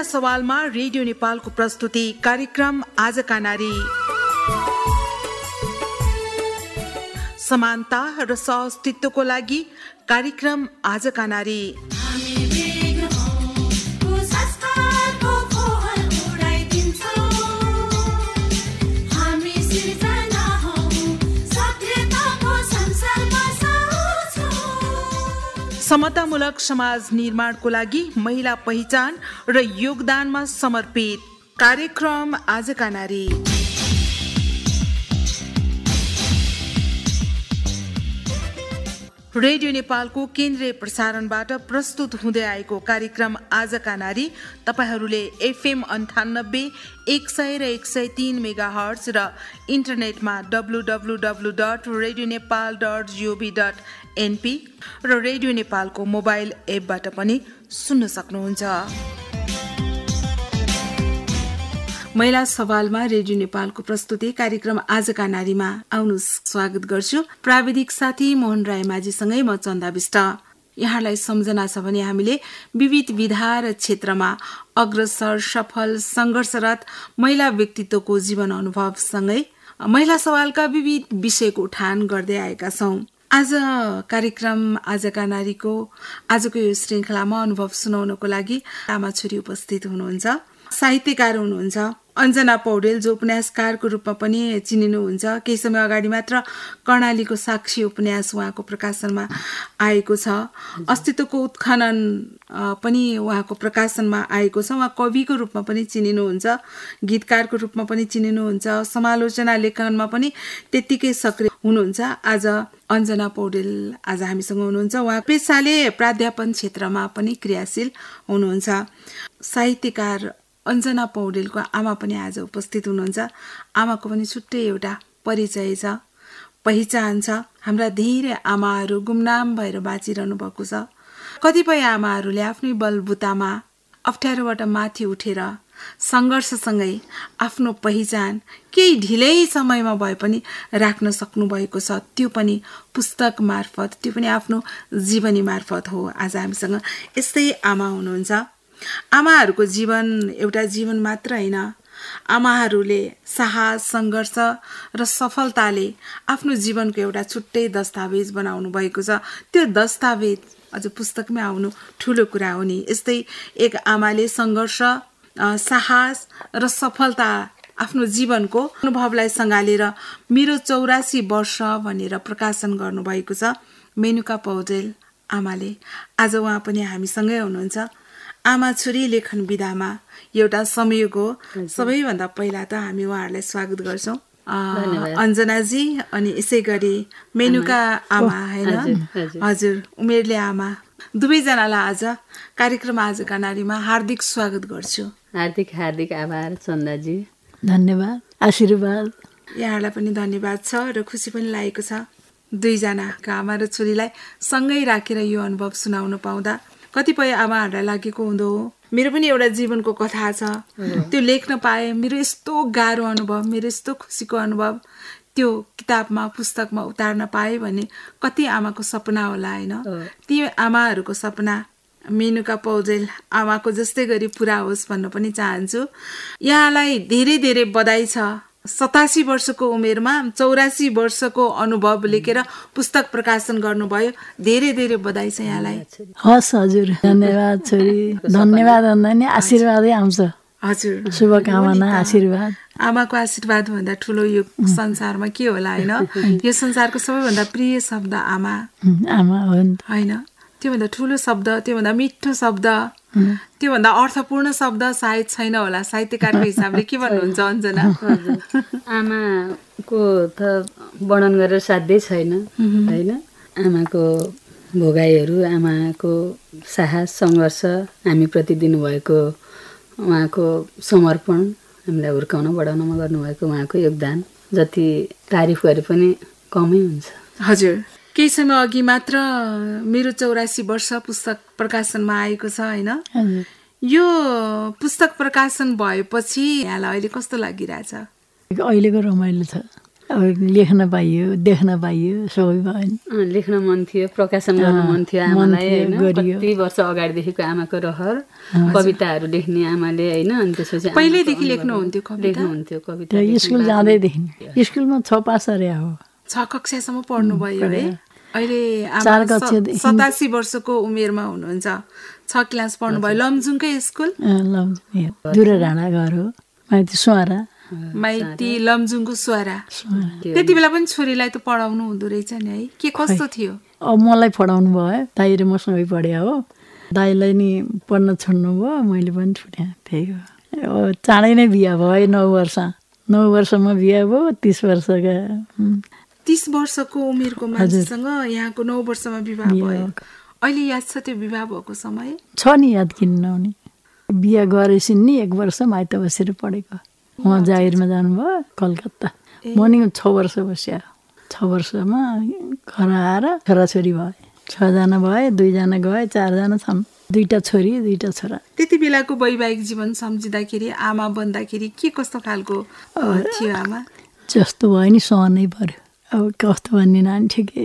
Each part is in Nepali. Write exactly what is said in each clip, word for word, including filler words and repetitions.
महिला सवालमा रेडियो नेपालको प्रस्तुति कार्यक्रम आजका नारी। समानता र सहअस्तित्वको लागि कार्यक्रम आजका नारी। समतामूलक समाज निर्माणको लागि महिला पहिचान र योगदानमा समर्पित कार्यक्रम आजका नारी। रेडियो नेपालको केन्द्रीय प्रसारणबाट प्रस्तुत हुँदै आएको कार्यक्रम आजका नारी तपाईहरूले एफएम अन्ठानब्बे एक सय र एक सय तीन मेगा हर्ट्ज र इन्टरनेटमा W W W dot radio Nepal dot gov dot NP र रेडियो नेपालको मोबाइल एपबाट पनि सुन्न सक्नुहुन्छ। महिला सवालमा रेडियो नेपालको प्रस्तुति कार्यक्रम आजका नारीमा आउनु स्वागत गर्छु। प्राविधिक साथी मोहन राय माझीसँगै म चन्दा विष्ट। यहाँलाई सम्झना छ भने हामीले विविध विधा र क्षेत्रमा अग्रसर सफल सङ्घर्षरत महिला व्यक्तित्वको जीवन अनुभवसँगै महिला सवालका विविध विषयको उठान गर्दै आएका छौं। आज कार्यक्रम आजका नारीको आजको यो श्रृङ्खलामा अनुभव सुनाउनको लागि आमा छोरी उपस्थित हुनुहुन्छ। साहित्यकार हुनुहुन्छ अञ्जना पौडेल, जो उपन्यासकारको रूपमा पनि चिनिनुहुन्छ। केही समय अगाडि मात्र कर्णालीको साक्षी उपन्यास उहाँको प्रकाशनमा आएको छ। अस्तित्वको उत्खनन पनि उहाँको प्रकाशनमा आएको छ। उहाँ कविको रूपमा पनि चिनिनुहुन्छ, गीतकारको रूपमा पनि चिनिनुहुन्छ, समालोचना लेखनमा पनि त्यत्तिकै सक्रिय हुनुहुन्छ। आज अञ्जना पौडेल आज हामीसँग हुनुहुन्छ। उहाँ पेसाले प्राध्यापन क्षेत्रमा पनि क्रियाशील हुनुहुन्छ। साहित्यकार अञ्जना पौडेलको आमा पनि आज उपस्थित हुनुहुन्छ। आमाको पनि छुट्टै एउटा परिचय छ, पहिचान छ। हाम्रा धेरै आमाहरू गुमनाम भएर बाँचिरहनु भएको छ। कतिपय आमाहरूले आफ्नै बलबुतामा अप्ठ्यारोबाट माथि उठेर सङ्घर्षसँगै आफ्नो पहिचान केही ढिलै समयमा भए पनि राख्न सक्नु भएको छ। त्यो पनि पुस्तक मार्फत, त्यो पनि आफ्नो जीवनी मार्फत हो। आज हामीसँग यस्तै आमा हुनुहुन्छ। आमाहरूको जीवन एउटा जीवन मात्र होइन, आमाहरूले साहस, सङ्घर्ष र सफलताले आफ्नो जीवनको एउटा छुट्टै दस्तावेज बनाउनु भएको छ। त्यो दस्तावेज अझ पुस्तकमै आउनु ठुलो कुरा हो नि। यस्तै एक आमाले सङ्घर्ष, साहस र सफलता आफ्नो जीवनको अनुभवलाई सँगालेर मेरो चौरासी वर्ष भनेर प्रकाशन गर्नुभएको छ मेनुका पौडेल आमाले। आज उहाँ पनि हामीसँगै हुनुहुन्छ। आमा छोरी लेखन विधामा एउटा संयोग हो। सबैभन्दा पहिला त हामी उहाँहरूलाई स्वागत गर्छौँ, अञ्जनाजी, अनि यसै गरी मेनुका आमा होइन, हजुर उमेरले आमा, दुवैजनालाई आज कार्यक्रम आजका नारीमा हार्दिक स्वागत गर्छु। हार्दिक हार्दिक आभार चन्दाजी, धन्यवाद, आशीर्वाद। यहाँलाई पनि धन्यवाद छ र खुसी पनि लागेको छ दुईजनाका आमा र छोरीलाई सँगै राखेर यो अनुभव सुनाउन पाउँदा। कतिपय आमाहरूलाई लागेको हुँदो हो मेरो पनि एउटा जीवनको कथा छ, त्यो लेख्न पाएँ, मेरो यस्तो गाह्रो अनुभव, मेरो यस्तो खुसीको अनुभव त्यो किताबमा पुस्तकमा उतार्न पाएँ भने कति आमाको सपना होला होइन। ती आमाहरूको सपना मेनुका पौडेल आमाको जस्तै गरी पुरा होस् भन्न पनि चाहन्छु। यहाँलाई धेरै धेरै बधाई छ। सतासी वर्षको उमेरमा चौरासी वर्षको अनुभव लेखेर पुस्तक प्रकाशन गर्नुभयो। धेरै धेरै बधाई छ यहाँलाई। हस् हजुर, धन्यवाद छोरी, धन्यवाद भन्दा नि आशीर्वादै आउँछ। हजुर, शुभकामना, आशीर्वाद। आमाको आशीर्वाद भन्दा ठुलो यो संसारमा के होला होइन। यो संसारको सबैभन्दा प्रिय शब्द आमा, आमा हो होइन। त्योभन्दा ठुलो शब्द, त्योभन्दा मिठो शब्द, त्योभन्दा अर्थपूर्ण शब्द सायद छैन होला। साहित्यकारको हिसाबले के भन्नुहुन्छ अञ्जना? आमाको त वर्णन गरेर साध्यै छैन होइन। आमाको भोगाइहरू, आमाको साहस, सङ्घर्ष, हामीप्रति दिनुभएको उहाँको समर्पण, हामीलाई हुर्काउन बढाउनमा गर्नुभएको उहाँको योगदान जति तारिफ गरे पनि कमै हुन्छ। हजुर, केही समय अघि मात्र मेरो चौरासी वर्ष पुस्तक प्रकाशनमा आएको छ होइन। यो पुस्तक प्रकाशन भएपछि यहाँलाई अहिले कस्तो लागिरहेछ? अहिलेको रमाइलो छ। अब लेख्न पाइयो देख्न पाइयो सबै भएन। लेख्न मन थियो, प्रकाशन गर्न मन थियो आमालाई होइन। कति वर्ष अगाडिदेखिको आमाको रहर कविताहरू लेख्ने आमाले होइन। अनि त्यसपछि पहिल्यैदेखि लेख्नुहुन्थ्यो कविता? लेख्नुहुन्थ्यो कविता स्कुल जाँदैदेखि। स्कुलमा छ पास अरे हो, छ कक्षासम्म पढ्नुभयो है। अहिले आमा सतासी वर्षको उमेरमा हुनुहुन्छ, छ क्लास पढ्नुभयो। लमजुङकै स्कुल? लमजुङ दुरा डाँडा घर हो, माइती सुहारा। माइती लमजुङको सुहारा। त्यति बेला पनि छोरीलाई त पढाउनु हुँदो रहेछ नि है, के कस्तो थियो? अब मलाई पढाउनु भयो, दाइ र मसँगै पढ्या हो। दाइलाई नि पढ्न छोड्नु भयो, मैले पनि छुट्याएँ। त्यही हो, चाँडै नै बिहा भयो, नौ वर्ष नौ वर्षमा बिहा भयो। तिस वर्षका तिस वर्षको उमेरको मान्छेसँग यहाँको नौ वर्षमा विवाह भयो। अहिले याद छ त्यो विवाह भएको समय? छ नि, याद किन नहुने। बिहा गरेपछि नि एक वर्ष माइत बसेर पढेको। उहाँ जागिरमा जानुभयो कलकत्ता। म नि छ वर्ष बस्या। छ वर्षमा घर आएर छोराछोरी भए, छजना भए, दुईजना गए, चारजना छन्। दुईटा छोरी दुईटा छोरा। त्यति बेलाको वैवाहिक जीवन सम्झिँदाखेरि आमा बन्दाखेरि के कस्तो खालको थियो आमा? जस्तो भयो नि सहनै पर्यो। अब कस्तो भन्ने नानी ठिकै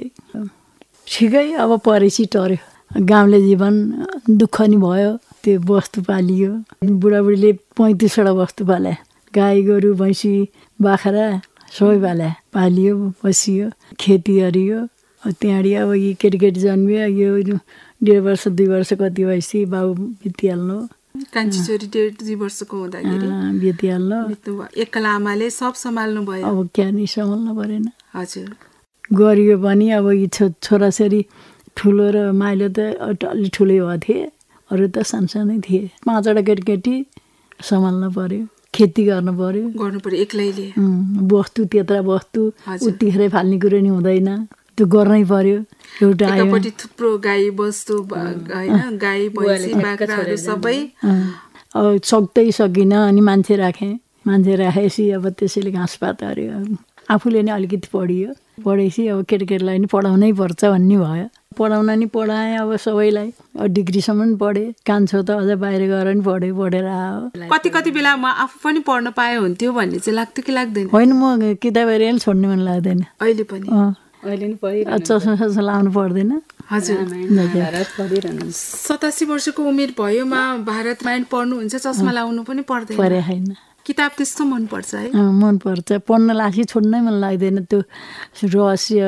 ठिकै अब परेपछि टर्यो। गाउँले जीवन दुःख नि भयो। त्यो वस्तु पालियो, बुढाबुढीले पैँतिसवटा वस्तु पाले, गाई गोरु भैँसी बाख्रा सबै पाले, पालियो बसियो, खेती गरियो। त्यहाँदेखि अब यी केटीकेटी जन्मियो, यो डेढ वर्ष दुई वर्ष कति भएपछि बाउ बितिहाल्नु। कान्छी छोरी डेढ दुई वर्षको हुँदाखेरि बितिहाल्नु। एक्ला आमाले सब सम्हाल्नु भयो। अब क्या नि सम्हाल्नु परेन। हजुर गरियो पनि अब यी छो छोराछोरी ठुलो र माइलो त अलि ठुलै भएको थिए, अरू त सानसानै थिए। पाँचवटा केटीकेटी सम्हाल्नु पर्यो, खेती गर्नु पर्यो गर्नु पर्यो एक्लैले। वस्तु त्यत्रा वस्तु उतिखेरै फाल्ने कुरो नि हुँदैन, त्यो गर्नै पर्यो। एउटा एकपट्टि थुप्रो गाई बस्तु होइन, गाई भैँसी बाख्राहरू सबै। अब सक्दै सकिनँ, अनि मान्छे राखेँ। मान्छे राखेपछि अब त्यसैले घाँसपात हऱ्यो। आफूले नि अलिकति पढियो, पढेपछि अब केटाकेटीलाई नि पढाउनै पर्छ भन्ने भयो। पढाउन नि पढाएँ अब सबैलाई। डिग्रीसम्म पढेँ, कान्छो त अझ बाहिर गएर नि पढेँ, पढेर आयो। कति कति बेला म आफू पनि पढ्न पाए हुन्थ्यो भन्ने चाहिँ लाग्थ्यो कि लाग्दैन? होइन, म किताब हेरेर छोड्ने मन लाग्दैन अहिले पनि। चस्मा सस्मा लाउनु पर्दैन। हजुर सतासी वर्षको उमेर भयोमा भारत रामायण पढ्नुहुन्छ, चस्मा लाउनु पनि पर्दैन? परे छैन। किताब त्यस्तो मनपर्छ है? मनपर्छ, पढ्न लाग्छ, छोड्नै मन लाग्दैन। त्यो रहस्य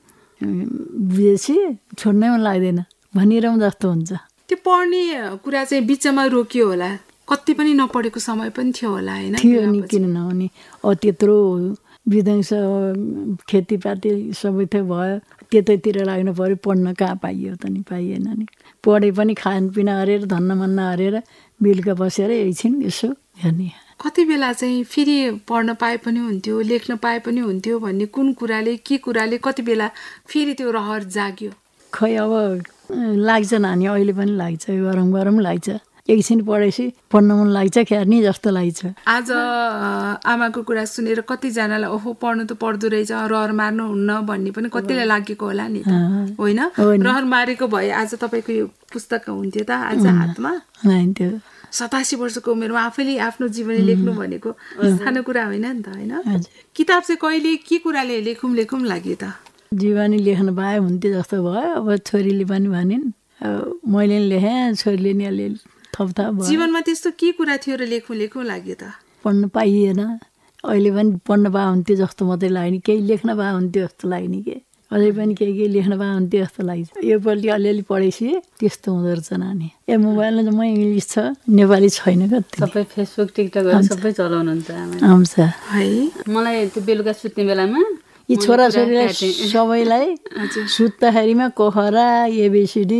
बुझेपछि छोड्नै मन लाग्दैन, भनिरहँ जस्तो हुन्छ। त्यो पढ्ने कुरा चाहिँ बिचमा रोकियो होला, कति पनि नपढेको समय पनि थियो होला होइन? थियो नि, किन नहुने। अब त्यत्रो विध्वंस खेतीपाती सबै थियो भयो, त्यतैतिर लाग्नु पऱ्यो। पढ्न कहाँ पाइयो त नि, पाइएन नि। पढे पनि खानपिना गरेर धन्न मन्न गरेर बेलुका बसेर एकछिन यसो हेर्ने। कति बेला चाहिँ फेरि पढ्न पाए पनि हुन्थ्यो, लेख्न पाए पनि हुन्थ्यो भन्ने कुन कुराले के कुराले कति बेला फेरि त्यो रहर जाग्यो? खै अब लाग्छ नानी, अहिले पनि लाग्छ, गरम गरम लाग्छ। एकछिन पढेपछि पढ्न मन लाग्छ, ख्यार्नी जस्तो लाग्छ। आज आमाको कुरा सुनेर कतिजनालाई ओहो पढ्नु त पढ्दो रहेछ, रहर मार्नु हुन्न भन्ने पनि कतिलाई लागेको होला नि त, होइन? रहर मारेको भए आज तपाईँको यो पुस्तक हुन्थ्यो त आज हातमा? हुन्थ्यो। सतासी वर्षको उमेरमा आफैले आफ्नो जीवनी लेख्नु भनेको सानो कुरा होइन नि त, होइन? किताब चाहिँ कहिले के कुराले लेखौँ लेखौँ लाग्यो त? जीवनी लेख्न पाए हुन्थ्यो जस्तो भयो। अब छोरीले पनि भनिन्, मैले नि लेखेँ, छोरीले नि अलिअलि थपथाप भयो। जीवनमा त्यस्तो के कुरा थियो र लेखौँ लेखौँ लाग्यो त? पढ्न पाइएन। अहिले पनि पढ्न पाए हुन्थ्यो जस्तो मात्रै लाग्ने, केही लेख्न पाए हुन्थ्यो जस्तो लाग्ने। के अझै पनि केही केही लेख्न पाए हुन्थ्यो जस्तो लाग्छ। योपल्टि अलिअलि पढेपछि त्यस्तो हुँदो रहेछ नानी। ए मोबाइलमा त म इङ्ग्लिस छ, नेपाली छैन। कति सबै फेसबुक टिकटकहरू सबै चलाउनुहुन्छ आउँछ है। मलाई त्यो बेलुका सुत्ने बेलामा यी छोराछोरीलाई सबैलाई सुत्दाखेरिमा कोखरा ABCD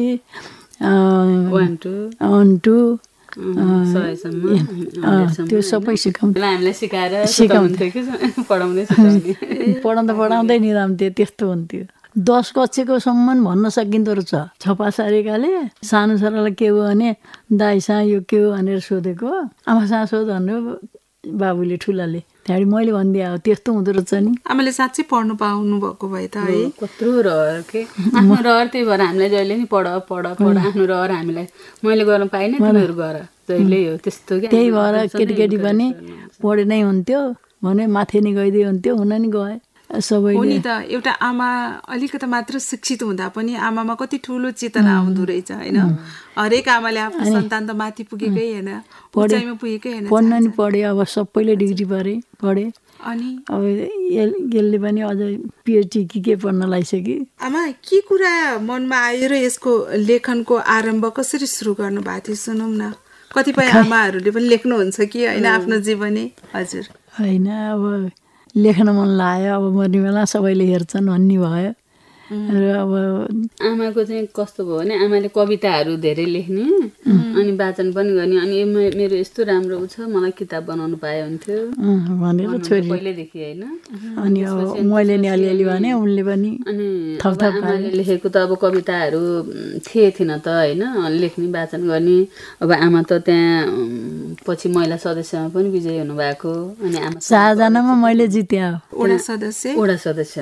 one two one two सयसम्म त्यो सबै सिकाउँथ्यो, हामीलाई सिकाएर सिकाउँथ्यो कि पढाउँदै सिकाउने। पढाउँदा पढाउँदै निदाउँथ्यो, त्यस्तो हुन्थ्यो। दस कक्षाकोसम्म भन्न सकिँदो रहेछ। छपा सारेकाले सानो छोरालाई के हो भने दाइसँग यो के हो भनेर सोधेको, आमासँग सोध भनेर बाबुले ठुलाले। त्यहाँदेखि मैले भनिदिएँ अब त्यस्तो हुँदो रहेछ नि। आमाले साँच्चै पढ्नु पाउनु भएको भए त है। कत्रो रहर के आफ्नो रहर, त्यही भएर हामीलाई जहिले नि पढ पढ पढ आफ्नो रहर हामीलाई मैले गर्न पाइनँ, तिमीहरू गर जहिले हो त्यस्तो क्या। त्यही भएर केटीकेटी पनि पढे नै हुन्थ्यो भने माथि नि गइदिए हुन्थ्यो, हुन नि गए। सबैले हो नि त। एउटा आमा अलिकति मात्र शिक्षित हुँदा पनि आमामा कति ठुलो चेतना आउँदो रहेछ होइन। हरेक आमाले आफ्नो सन्तान त माथि पुगेकै होइन, उचाइमा पुगेकै होइन। पढ्न नि पढे, अब सबैले डिग्री पढे पढे अनि अब यसले पनि अझ पिएचडी के के पढ्न लागिसक्यो। आमा के कुरा मनमा आयो र यसको लेखनको आरम्भ कसरी सुरु गर्नु भएको थियो सुनौँ न। कतिपय आमाहरूले पनि लेख्नुहुन्छ कि होइन आफ्नो जीवनी। हजुर होइन, अब लेख्न मन लाग्यो, अब मर्ने बेला सबैले हेर्छन् भन्ने भयो। र अब आमाको चाहिँ कस्तो भयो भने आमाले कविताहरू धेरै लेख्ने अनि वाचन पनि गर्ने। अनि मेरो यस्तो राम्रो छ, मलाई किताब बनाउनु पाए हुन्थ्यो भनेर छोरी पहिल्यैदेखि होइन। अनि अब मैले नि अलिअलि भने उनले पनि अनि थपथप आमाले लेखेको त अब कविताहरू थिए थिएन त होइन, लेख्ने वाचन गर्ने। अब आमा त त्यहाँ पछि महिला सदस्यमा पनि विजयी हुनुभएको। अनि आमा चारजनामा मैले जित्या वडा सदस्य वडा सदस्य।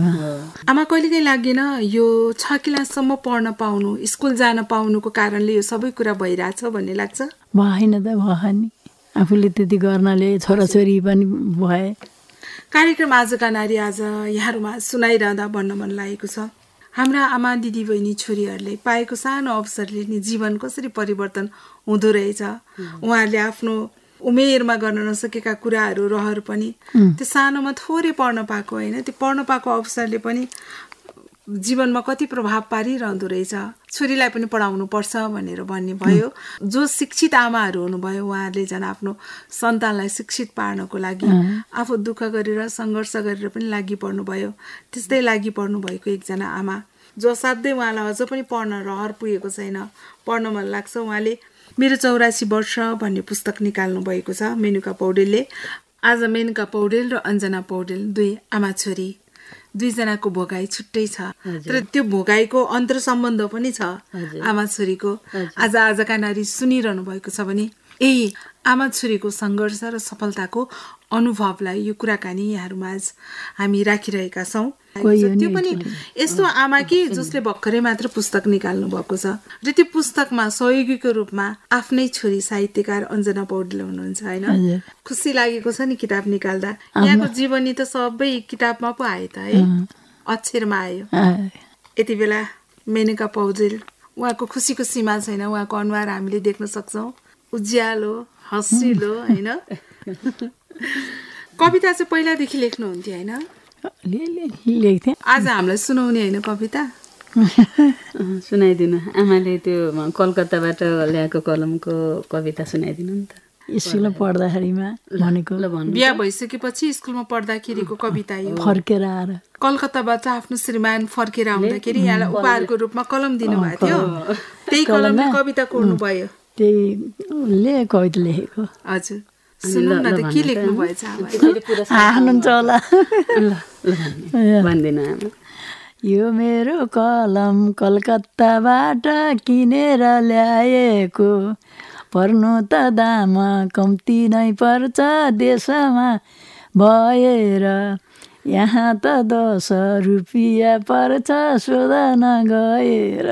आमा कहिलेकाहीँ लागेन यो छ क्लाससम्म पढ्न पाउनु, स्कुल जान पाउनुको कारणले यो सबै कुरा भइरहेछ भन्ने लाग्छ? भएन त भयो नि, आफूले त्यति गर्नाले छोराछोरी पनि भए। कार्यक्रम आजका नारी आज यहाँहरूमा सुनाइरहँदा भन्न मन लागेको छ, हाम्रा आमा दिदी बहिनी छोरीहरूले पाएको सानो अवसरले नि जीवन कसरी परिवर्तन हुँदो रहेछ। उहाँहरूले आफ्नो उमेरमा गर्न नसकेका कुराहरू रहर पनि त्यो सानोमा थोरै पढ्न पाएको होइन, त्यो पढ्न पाएको अवसरले पनि जीवनमा कति प्रभाव पारिरहँदो रहेछ। छोरीलाई पनि पढाउनु पर्छ भनेर भन्ने भयो। जो शिक्षित आमाहरू हुनुभयो उहाँहरूले झन् आफ्नो सन्तानलाई शिक्षित पार्नको लागि आफू दुःख गरेर सङ्घर्ष गरेर पनि लागि पर्नुभयो। त्यस्तै लागि पर्नु भएको एकजना आमा जो असाध्यै उहाँलाई अझ पनि पढ्न रहर पुगेको छैन, पढ्न मन लाग्छ। उहाँले मेरो चौरासी वर्ष भन्ने पुस्तक निकाल्नु भएको छ मेनुका पौडेलले। आज मेनुका पौडेल र अञ्जना पौडेल दुई आमा छोरी, दुईजनाको भोगाई छुट्टै छ, तर त्यो भोगाईको अन्तर सम्बन्ध पनि छ आमा छोरीको। आज आजका नारी सुनिरहनु भएको छ भने यही आमा छोरीको सङ्घर्ष र सफलताको अनुभवलाई यो कुराकानी यहाँहरूमा आज हामी राखिरहेका छौँ। त्यो पनि यस्तो आमा कि जसले भर्खरै मात्र पुस्तक निकाल्नु भएको छ र त्यो पुस्तकमा सहयोगीको रूपमा आफ्नै छोरी साहित्यकार अञ्जना पौडेल हुनुहुन्छ होइन। खुसी लागेको छ नि किताब निकाल्दा। यहाँको जीवनी त सबै किताबमा पो आयो त है, अक्षरमा आयो। यति बेला मेनुका पौडेल, उहाँको खुसीको सीमा छैन, उहाँको अनुहार हामीले देख्न सक्छौँ, उज्यालो हँसिलो होइन। कविता चाहिँ पहिलादेखि लेख्नुहुन्थ्यो होइन? लेख्थेँ। आज हामीलाई सुनाउने होइन कविता? सुनाइदिनु। आमाले त्यो कलकत्ताबाट ल्याएको कलमको कविता सुनाइदिनु नि त। स्कुलमा पढ्दाखेरिमा भनेको बिहा भइसकेपछि स्कुलमा पढ्दाखेरिको कविता यो। फर्केर आएर कलकत्ताबाट आफ्नो श्रीमान फर्केर आउँदाखेरि यहाँलाई उपहारको रूपमा कलम दिनुभएको थियो, त्यही कलमले कविता कोर्नु भयो। त्यहीले कविता लेखेको। हजुर सुन्नु न त के लेख्नु भएछ आउनुहुन्छ होला। भन्दिनँ आमा। यो मेरो कलम कलकत्ताबाट किनेर ल्याएको, पर्नु त दाम कम्ती नै पर्छ देशमा भएर, यहाँ त दस रुपियाँ पर्छ सोधन गएर।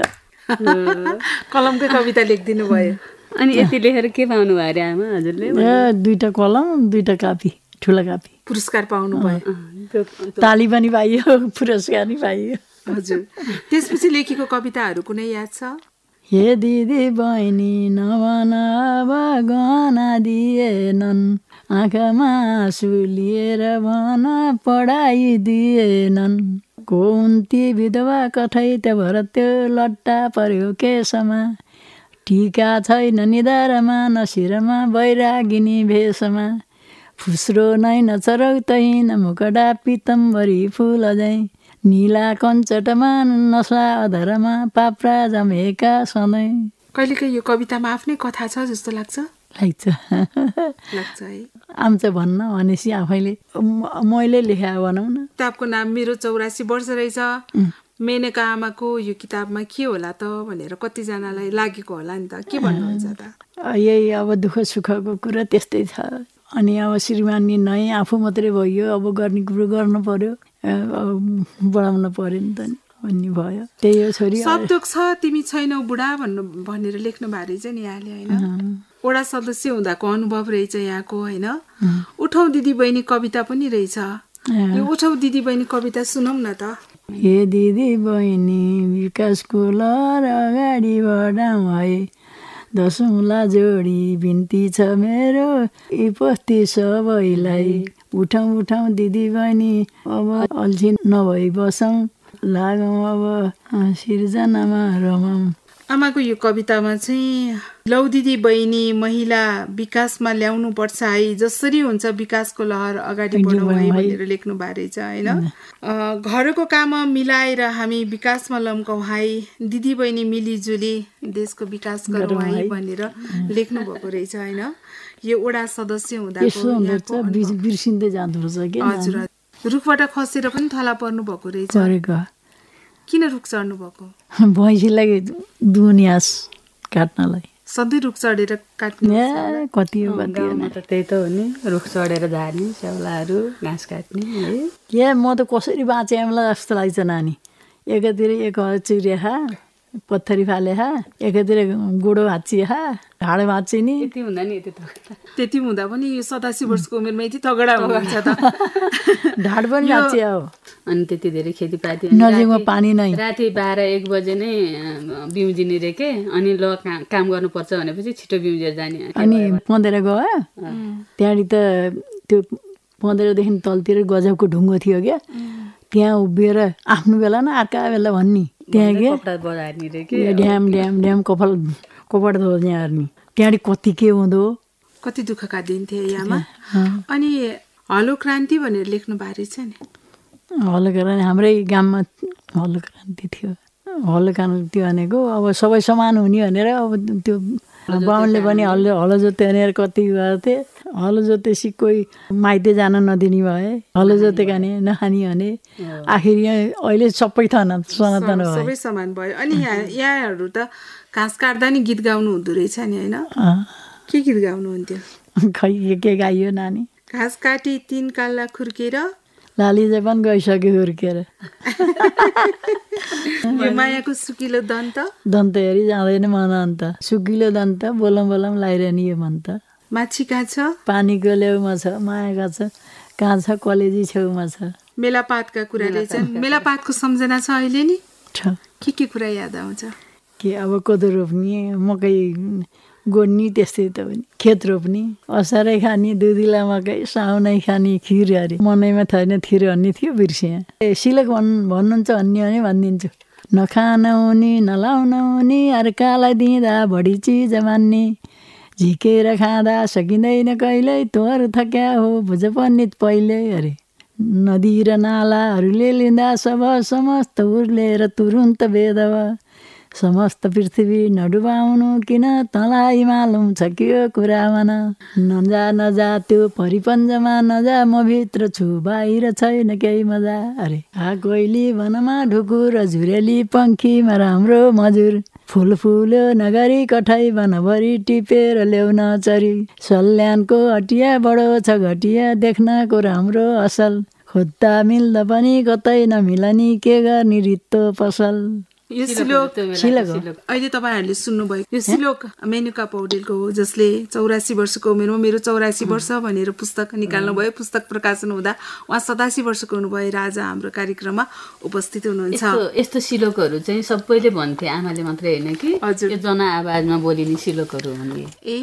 कलमकै कविता लेखिदिनु भयो। अनि यति लेखेर के पाउनु भयो अरे आमा हजुरले? दुईटा कलम दुईटा कापी, ठुला कापी। पुरस्कार पाउनु भयो, ताली पनि पाइयो, पुरस्कार पनि पाइयो। हजुर त्यसपछि लेखेको कविताहरू कुनै याद छ? हे दिदी बहिनी नभन अब गहना दिएनन्, आँखामा आँसु लिएर भन पढाइदिएनन्, कुन्ती विधवा कठै त्यो भएर त्यो लट्टा पर्यो केसमा, टिका छैन निधारमा न शिरमा बैरागिनी भेषमा, फुस्रो नै नचरौतै न मुखडा पितम्बरी फुल झैँ, नीला कञ्चटमा नस्ला अधरमा पाप्रा जमेका सधैँ। कहिलेकाहीँ यो कवितामा आफ्नै कथा छ जस्तो लाग्छ? लाग्छ लाग्छ है। आउँछ भन्न भनेपछि आफैले मैले लेखा भनौँ न। किताबको नाम मेरो चौरासी वर्ष रहेछ। मेनका आमाको यो किताबमा के होला त भनेर कतिजनालाई लागेको होला नि त, के भन्नुहुन्छ त? यही अब दुःख सुखको कुरा त्यस्तै छ। अनि अब श्रीमानी नै आफू मात्रै भयो, अब गर्ने कुरो गर्नु पर्यो, बढाउन पर्यो नि त भन्ने भयो। त्यही हो छोरी। सब दुःख छ तिमी छैनौ बुढा भन्नु भनेर लेख्नु भएको रहेछ नि यहाँले होइन। वडा सदस्य हुँदाको अनुभव रहेछ यहाँको होइन। उठौँ दिदी बहिनी कविता पनि रहेछ। यो उठौ दिदी बहिनी कविता सुनौ न त। हे दिदी बहिनी विकासको लहर अगाडि बढाउँ है, दसौँला जोडी बिन्ती छ मेरो यी पोथी सबैलाई। उठौँ उठौँ दिदी बहिनी अब अल्छी नभई बसौँ, लागौँ अब सिर्जनामा रमौँ। आमाको यो कवितामा चाहिँ लौ दिदी बहिनी महिला विकासमा ल्याउनु पर्छ है, जसरी हुन्छ विकासको लहर अगाडि बढाउँ है भनेर लेख्नु भएको रहेछ होइन। घरको काम मिलाएर हामी विकासमा लम्कौँ है, दिदी बहिनी मिलिजुली देशको विकास गरौँ है भनेर लेख्नु भएको रहेछ होइन। यो वडा सदस्य हुँदाको बिर्सिँदै जाँदो रहेछ कि। हजुर, रुखबाट खसेर पनि थला पर्नु भएको रहेछ। किन रुख चढ्नु भएको? भैँसीलाई दुनियास काट्नलाई। सधैँ रुख चढेर काट्ने कति हो गाउँमा त त्यही त हो नि, रुख चढेर झार्ने, स्याउलाहरू घाँस काट्ने। ए म त कसरी बाँचेँ मलाई जस्तो लाग्छ नानी। एकातिर एक चिरिया खा, पत्थरी फाले खा, एकातिर गोडो भाँचिए खा, ढाड भाँच्यो नि। त्यति हुँदा नि यति त्यति हुँदा पनि यो सतासी वर्षको उमेरमा यति तगडा हुनुहुन्छ त। ढाड पनि भाँचिया हो। अनि त्यति धेरै खेतीपाती नजिकमा पानी नै। राति बाह्र एक बजे नै बिउजिने रे के, अनि ल काम गर्नुपर्छ भनेपछि छिटो बिउजेर जाने। अनि पँधेर गयो, त्यहाँदेखि त त्यो पँधेरदेखि तलतिर गजबको ढुङ्गो थियो क्या, त्यहाँ उभिएर आफ्नो बेला न अर्का बेला भन्ने, त्यहाँ के ड्याम ड्याम ड्याम कपाल कपाट धोज्ने हार्ने। त्यहाँदेखि कति के हुँदो, कति दुःखका दिन थिए यहाँमा। अनि हलो क्रान्ति भनेर लेख्नु भएको रहेछ नि। हलो क्रान्ति हाम्रै गाममा हलो क्रान्ति थियो। हलो क्रान्ति भनेको अब सबै समान हुने भनेर अब त्यो बाहुनले पनि हलो हलो जोते भनेर कति गर्थ्यो। हलो जोतेसी कोही माइती जान नदिने भए, हलो जोतेका नि नखाने भने आखिर यहाँ अहिले सबै थन सनातन भयो, सबै समान भयो। अनि यहाँ यहाँहरू त घाँस काट्दा नि गीत गाउनु हुँदो रहेछ नि होइन। के गीत गाउनुहुन्थ्यो? खै के गाइयो नानी? घाँस काटी तिन काल्ला खुर्केर लालिजे पनि गइसक्यो हुर्केर। यो मायाको सुकिलो दन्त दन्त हेरी जाँदैन मन अन्त, सुकिलो दन्त बोलम बोलम लाइरहने यो मन त। माछी कहाँ छ? पानीको लेउमा छ, मायाका छ कहाँ छ, कलेजी छेउमा छ। मेलापातका कुराले चाहिँ मेलापातको सम्झना छ अहिले नि? छ। के के कुरा याद आउँछ? के अब कोदो रोप्ने, मकै गोड्ने, त्यस्तै त पनि खेत रोप्ने, असारै खाने दुधिला मकै, साउनै खाने खिर अरे मनैमा छैन थिर भन्ने थियो बिर्सिएँ। ए सिलक भन् भन्नुहुन्छ भन्ने भने भनिदिन्छु। नखान हुने नलाउन हुने अर्कालाई दिँदा बढी चिज मान्ने, झिकेर खाँदा सकिँदैन कहिल्यै तोर थक्या हो बुझ पण्डित पहिले अरे। नदी र नालाहरूले लिँदा सब समस्त उर्लेर तुरुन्त बेदव, समस्त पृथ्वी नडुबाउनु किन तँलाई मालुम छ कि यो कुरा मन। नजा नजा त्यो परिपञ्जमा नजा, म भित्र छु बाहिर छैन केही मजा अरे। आ कोइली वनमा ढुकुर झुरेली पङ्खीमा राम्रो मजुर, फुल फुल्यो नगरी कठै वनभरि टिपेर ल्याउन चरी। सल्यानको अटिया बडो छ घटिया देख्नको राम्रो असल, खोज्दा मिल्दा पनि कतै नमिलनी के गर्ने रित्तो पसल। यो श्लोक अहिले तपाईँहरूले सुन्नुभयो, यो श्लोक मेनुका पौडेलको हो, जसले चौरासी वर्षको उमेरमा मेरो चौरासी वर्ष भनेर पुस्तक निकाल्नु भयो। पुस्तक प्रकाशन हुँदा उहाँ सतासी वर्षको हुनुभयो। राजा हाम्रो कार्यक्रममा उपस्थित हुनुहुन्छ। यस्तो श्लोकहरू चाहिँ सबैले भन्थे, आमाले मात्रै होइन कि, हजुर जना आवाजमा बोलिने श्लोकहरू हुने।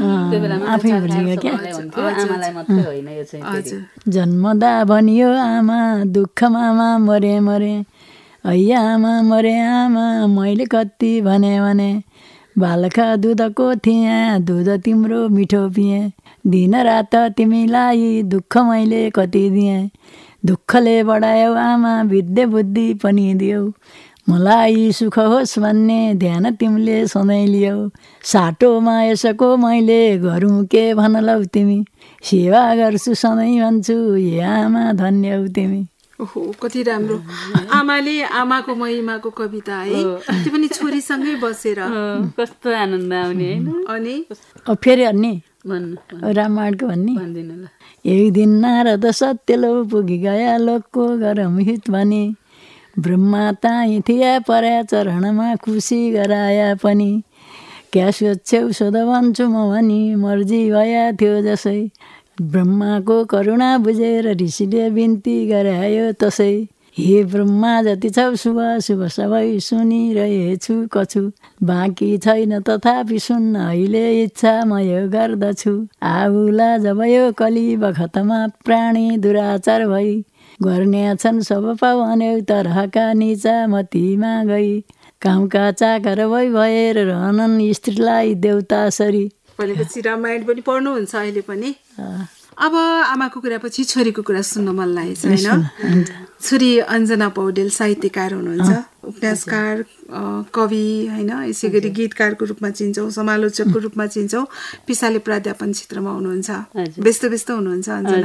आमालाई मात्रै होइन यो चाहिँ। जन्मदा भनियो आमा दुःखमा मरे मरे, ऐया आमा मरे आमा मैले कति भने भने, बालका दुधको थिएँ दुध तिम्रो मिठो पिएँ, दिन रात तिमीलाई दुःख मैले कति दिएँ। दुःखले बढायौ आमा विद्या बुद्धि पनि दियौ, मलाई सुख होस् भन्ने ध्यान तिमीले सधैँ लियौ। साटोमा यसको मैले गरौँ के भन लौ तिमी, सेवा गर्छु सधैँ भन्छु ए आमा धन्य हौ तिमी। ओहो कति राम्रो। आमाले आमाको महिमाको कविता है, त्यो पनि छोरीसँगै बसेर कस्तो आनन्द आउने होइन। अनि फेरि भन्ने रामायणको भन्ने, एक दिन नारद सत्यलो पुगी गया लोकको गरम हित भने, ब्रह्मा ताई थिया पर्या चरणमा खुसी गराया पनि। क्या सोच्छौ सोध भन्छु म भनी, मर्जी भया थियो जसै ब्रह्माको करुणा बुझेर ऋषिले बिन्ती गरायो तसै हे ब्रह्मा जति छ शुभ शुभ सबै सुनिरहेछु कछु बाँकी छैन तथापि सुन्न अहिले इच्छा म यो गर्दछु आउला जब यो कलि बखतमा प्राणी दुराचार भई गर्ने छन् सब पाउने तरहका निचा मतीमा गई कामका चाकर भई भएर रहनन् स्त्रीलाई देउतासरी। भनेपछि रामायण पनि पढ्नुहुन्छ अहिले पनि। अब आमाको कुरा पछि छोरीको कुरा सुन्न मन लागेको छ होइन। छोरी अञ्जना पौडेल साहित्यकार हुनुहुन्छ, उपन्यासकार, कवि होइन, यसै गरी गीतकारको रूपमा चिन्छौँ, समालोचकको रूपमा चिन्छौँ, पिसाले प्राध्यापन क्षेत्रमा हुनुहुन्छ, व्यस्त व्यस्त हुनुहुन्छ अञ्जना।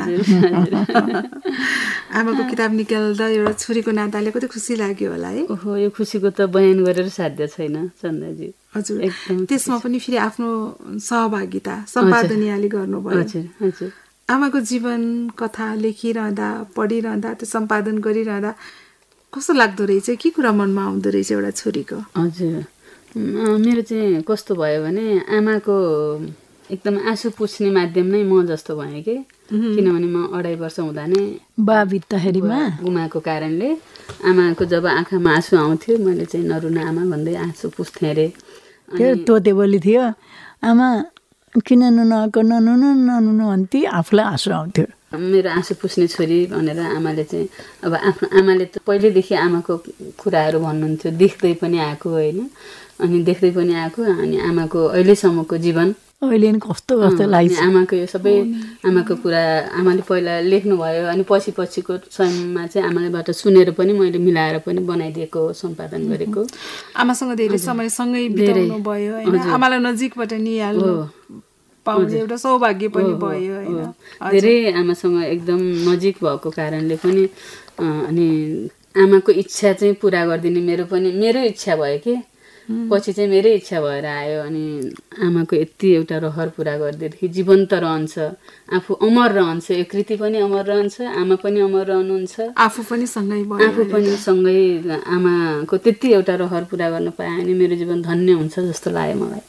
आमाको किताब निकाल्दा एउटा छोरीको नाताले कति खुसी लाग्यो होला है। ओहो, यो खुसीको त बयान गरेर साध्य छैन चन्दाजी। हजुर, त्यसमा पनि फेरि आफ्नो सहभागिता सम्पादनीयले गर्नुभयो। हजुर हजुर। आमाको जीवन कथा लेखिरहँदा, पढिरहँदा, त्यो सम्पादन गरिरहँदा कस्तो लाग्दो रहेछ, के कुरा मनमा आउँदो रहेछ एउटा छोरीको? हजुर, मेरो चाहिँ कस्तो भयो भने आमाको एकदम आँसु पुछ्ने माध्यम नै म जस्तो भएँ कि, किनभने म अढाई वर्ष हुँदा नै बा बित्ताखेरिमा गुमाएको कारणले आमाको जब आँखामा आँसु आउँथ्यो मैले चाहिँ नरुन आमा भन्दै आँसु पुछ्थेँ अरे। त्यो तोते बोली थियो, आमा किन नुनको ननुनु ननुनु भन्थे, आफूलाई आँसु आउँथ्यो। मेरो आँसु पुछ्ने छोरी भनेर आमाले चाहिँ अब आफ्नो आमाले त पहिल्यैदेखि आमाको कुराहरू भन्नुहुन्थ्यो, देख्दै पनि आएको होइन, अनि देख्दै पनि आएको, अनि आमाको अहिलेसम्मको जीवन अहिले कस्तो कस्तो लाग्छ। आमाको यो सबै आमाको कुरा आमाले पहिला लेख्नुभयो, अनि पछि पछिको समयमा चाहिँ आमालेबाट सुनेर पनि मैले मिलाएर पनि बनाइदिएको, सम्पादन गरेको। आमासँग धेरै समय सँगै बिताउनु भयो होइन, आमालाई नजिकबाट निहाल्नु पाउने एउटा सौभाग्य पनि भयो होइन। धेरै आमासँग एकदम नजिक भएको कारणले पनि अनि आमाको इच्छा चाहिँ पुरा गरिदिने मेरो पनि मेरो इच्छा भयो कि पछि चाहिँ मेरै इच्छा भएर आयो। अनि आमाको यति एउटा रहर पुरा गरिदिएदेखि जीवन्त रहन्छ, आफू अमर रहन्छ, यो कृति पनि अमर रहन्छ, आमा पनि अमर रहनुहुन्छ, आफू पनि सँगै आफू पनि सँगै आमाको त्यति एउटा रहर पुरा गर्न पाएँ भने मेरो जीवन धन्य हुन्छ जस्तो लाग्यो मलाई।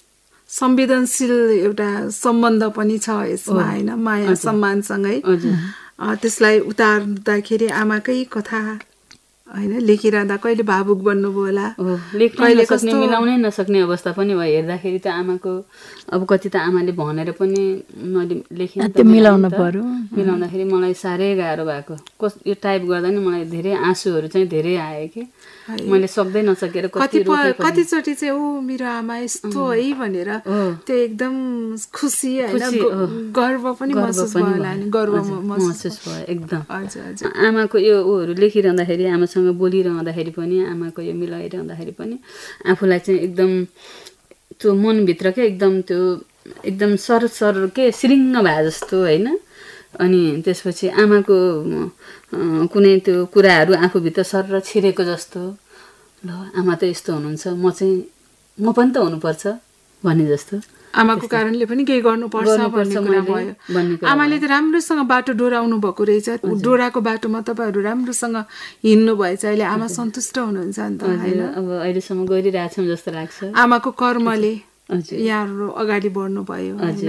संवेदनशील एउटा सम्बन्ध पनि छ यसमा होइन, माया सम्मानसँगै। त्यसलाई उतार्दाखेरि आमाकै कथा होइन लेखिरहँदा कहिले भावुक बन्नुभयो होला, कहिले कहिले मिलाउनै नसक्ने अवस्था पनि भयो। हेर्दाखेरि त आमाको अब कति त आमाले भनेर पनि मैले लेखेँ, मिलाउनु पर्यो, मिलाउँदाखेरि मलाई साह्रै गाह्रो भएको। कस यो टाइप गर्दा नि मलाई धेरै आँसुहरू चाहिँ धेरै आयो कि मैले सक्दै नसकेर कतिपय कतिचोटि चाहिँ ऊ मेरो आमा यस्तो है भनेर त्यो एकदम खुसी होइन, गर्व पनि महसुस भयो होला नि, गर्व महसुस भयो एकदम। आमाको यो ऊहरू लेखिरहँदाखेरि, आमासँग बोलिरहँदाखेरि पनि, आमाको यो मिलाइरहँदाखेरि पनि आफूलाई चाहिँ एकदम त्यो मनभित्र के एकदम त्यो एकदम सर सर के सिरिङ्ग भए जस्तो होइन। अनि त्यसपछि आमाको कुनै त्यो कुराहरू आफूभित्र सर छिरेको जस्तो, ल आमा त यस्तो हुनुहुन्छ, म चाहिँ म पनि त हुनुपर्छ भन्ने जस्तो। आमाको कारणले पनि केही गर्नुपर्छ भन्ने कुरा भयो। आमाले त राम्रोसँग बाटो डोराउनु भएको रहेछ, डोराको बाटोमा तपाईँहरू राम्रोसँग हिँड्नु भएछ, अहिले आमा सन्तुष्ट हुनुहुन्छ नि त होइन? अब अहिलेसम्म गइरहेछौँ जस्तो लाग्छ। आमाको कर्मले यहाँहरू अगाडि बढ्नु भयो होइन?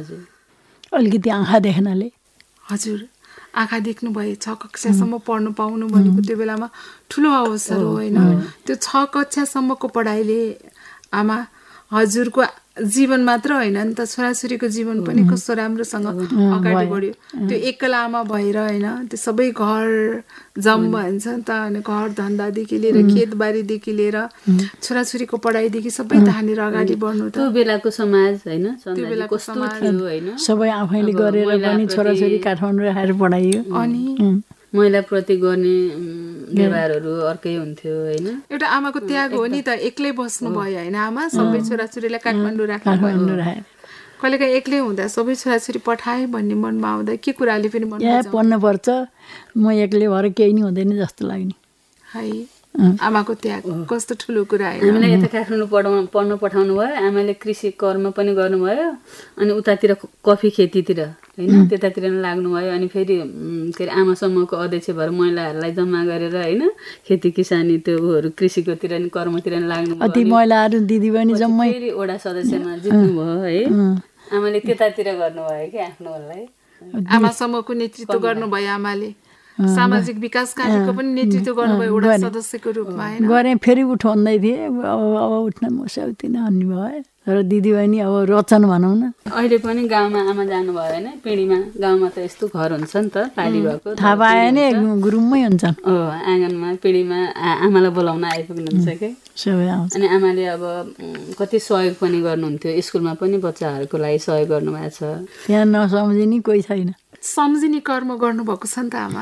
अलिकति आँखा देख्नाले। हजुर, आँखा देख्नु भयो, छ कक्षासम्म पढ्नु पाउनु भनेको त्यो बेलामा ठुलो अवसर हो होइन? त्यो छ कक्षासम्मको पढाइले आमा हजुरको जीवन मात्र होइन नि त, छोराछोरीको जीवन पनि कस्तो राम्रोसँग अगाडि बढ्यो। त्यो एकल आमा भएर होइन, त्यो सबै घर जम भन्छ नि त, अनि घर धन्दादेखि लिएर खेतबारीदेखि लिएर छोराछोरीको पढाइदेखि सबै तानेर अगाडि बढ्नु, त्यो बेलाको समाज होइन, त्यो बेलाको समाज होइन, सबै आफैले गरेर पनि छोराछोरी काठमाडौँ राखेर पढाइयो। अनि महिलाप्रति गर्ने व्यवहारहरू अर्कै हुन्थ्यो होइन। एउटा आमाको त्याग हो नि त, एक्लै बस्नु भयो होइन आमा, सबै छोराछोरीलाई काठमाडौँ राख्नु भयो। कहिलेकाहीँ एक्लै हुँदा सबै छोराछोरी पठाए भन्ने मनमा आउँदा के कुराले पनि मन पढ्नुपर्छ, म एक्लै भएर केही नि हुँदैन जस्तो लाग्ने है। आमाको त्याग कस्तो ठुलो कुरा होइन। हामीलाई यता काठमाडौँ पढाउनु पढ्न पठाउनु भयो, आमाले कृषि कर्म पनि गर्नुभयो, अनि उतातिर कफी खेतीतिर होइन त्यतातिर नै लाग्नुभयो। अनि फेरि के अरे आमासम्मको अध्यक्ष भएर महिलाहरूलाई जम्मा गरेर होइन खेती किसानी त्यो उहरू कृषिकोतिर नि कर्मतिर नि लाग्नुभयो। अति महिलाहरू दिदी बहिनी जम्मै फेरि वडा सदस्यमा जित्नुभयो है। आमाले त्यतातिर गर्नुभयो कि आफ्नोलाई। आमा समूहको नेतृत्व गर्नुभयो आमाले सामाजिक विकास कार्यको पनि नेतृत्व गर्नुभयो वडा सदस्यको रूपमा हैन गरे फेरि उठाउँदै थिए अब अब उठ्न म सक्दिनँ अन्नी भयो र दिदीबहिनी अब रचन भनौँ न अहिले पनि गाउँमा आमा जानुभयो होइन पिँढीमा गाउँमा त यस्तो घर हुन्छ नि त पाली भएको थाहा पायो भने गुरुङमै हुन्छन् हो आँगनमा पिँढीमा आमालाई बोलाउन आइपुग्नुहुन्छ कि सबै आउँछ अनि आमाले अब कति सहयोग पनि गर्नुहुन्थ्यो स्कुलमा पनि बच्चाहरूको लागि सहयोग गर्नुभएको छ त्यहाँ नसम्झिने कोही छैन सम्झिने कर्म गर्नुभएको छ नि त आमा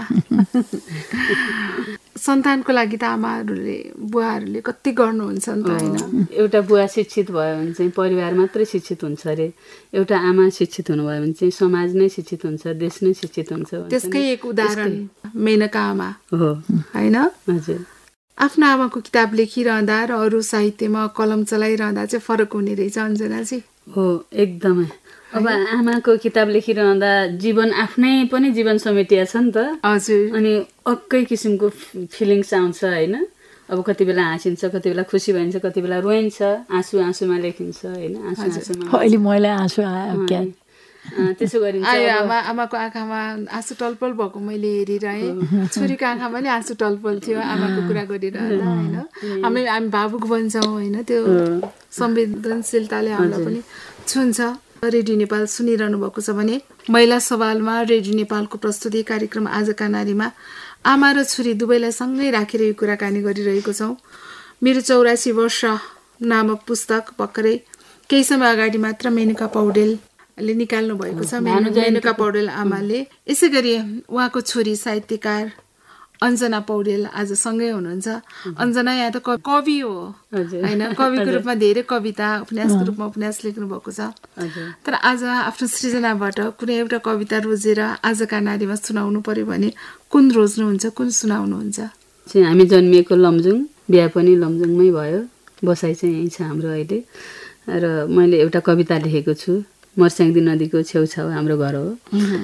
सन्तानको लागि त आमाहरूले बुवाहरूले कति गर्नुहुन्छ नि त होइन एउटा बुवा शिक्षित भयो भने चाहिँ परिवार मात्रै शिक्षित हुन्छ अरे एउटा आमा शिक्षित हुनुभयो भने चाहिँ समाज नै शिक्षित हुन्छ देश नै शिक्षित हुन्छ त्यसकै एक उदाहरण मेनका आमा हो होइन हजुर आफ्नो आमाको किताब लेखिरहँदा र अरू साहित्यमा कलम चलाइरहँदा चाहिँ फरक हुने रहेछ अन्जनाजी हो एकदमै अब आमाको किताब लेखिरहँदा जीवन आफ्नै पनि जीवन समेटिया छ नि त हजुर अनि अर्कै किसिमको फिलिङ्स आउँछ होइन अब कति बेला हाँसिन्छ कति बेला खुसी भइन्छ कति बेला रोइन्छ आँसु आँसुमा लेखिन्छ होइन आँसु आँसुमा अहिले मैले आँसु आयो क्या त्यसो गरिन्छ आमा आमाको आँखामा आँसु टलपल भएको मैले हेरिरहेँ छोरीको आँखामा नि आँसु टलपल थियो आमाको कुरा गरिरहँदा होइन हामी हामी भावुक बन्छौँ होइन त्यो संवेदनशीलताले हामीलाई पनि छुन्छ रेडियो नेपाल सुनिरहनु भएको छ भने महिला सवालमा रेडियो नेपालको प्रस्तुति कार्यक्रम आजका नारीमा आमा र छोरी दुवैलाई सँगै राखेर यो कुराकानी गरिरहेको छौँ मेरो चौरासी वर्ष नामक पुस्तक भर्खरै केही समय अगाडि मात्र मेनुका पौडेलले निकाल्नु भएको छ मेनुका पौडेल आमाले यसै गरी उहाँको छोरी साहित्यकार अन्जना पौडेल आज सँगै हुनुहुन्छ अन्जना यहाँ त कवि हो होइन कविको रूपमा धेरै कविता उपन्यासको रूपमा उपन्यास लेख्नु भएको छ तर आज आफ्नो सृजनाबाट कुनै एउटा कविता रोजेर आजका नारीमा सुनाउनु पर्यो भने कुन रोज्नुहुन्छ कुन सुनाउनुहुन्छ हामी जन्मिएको लमजुङ बिहा पनि लमजुङमै भयो बसाइ चाहिँ यहीँ छ हाम्रो अहिले र मैले एउटा कविता लेखेको छु मर्स्याङ्दी नदीको छेउछाउ हाम्रो घर हो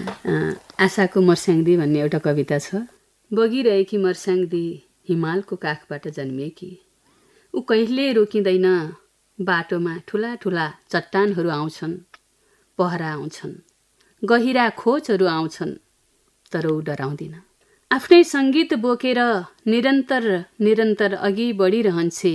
आशाको मर्स्याङ्दी भन्ने एउटा कविता छ बगिरहेकी मर्स्याङ्दी हिमालको काखबाट जन्मिएकी ऊ कहिले रोकिँदैन बाटोमा ठुला ठुला चट्टानहरू आउँछन् पहरा आउँछन् गहिरा खोजहरू आउँछन् तर ऊ डराउँदिन आफ्नै सङ्गीत बोकेर निरन्तर निरन्तर अघि बढिरहन्छे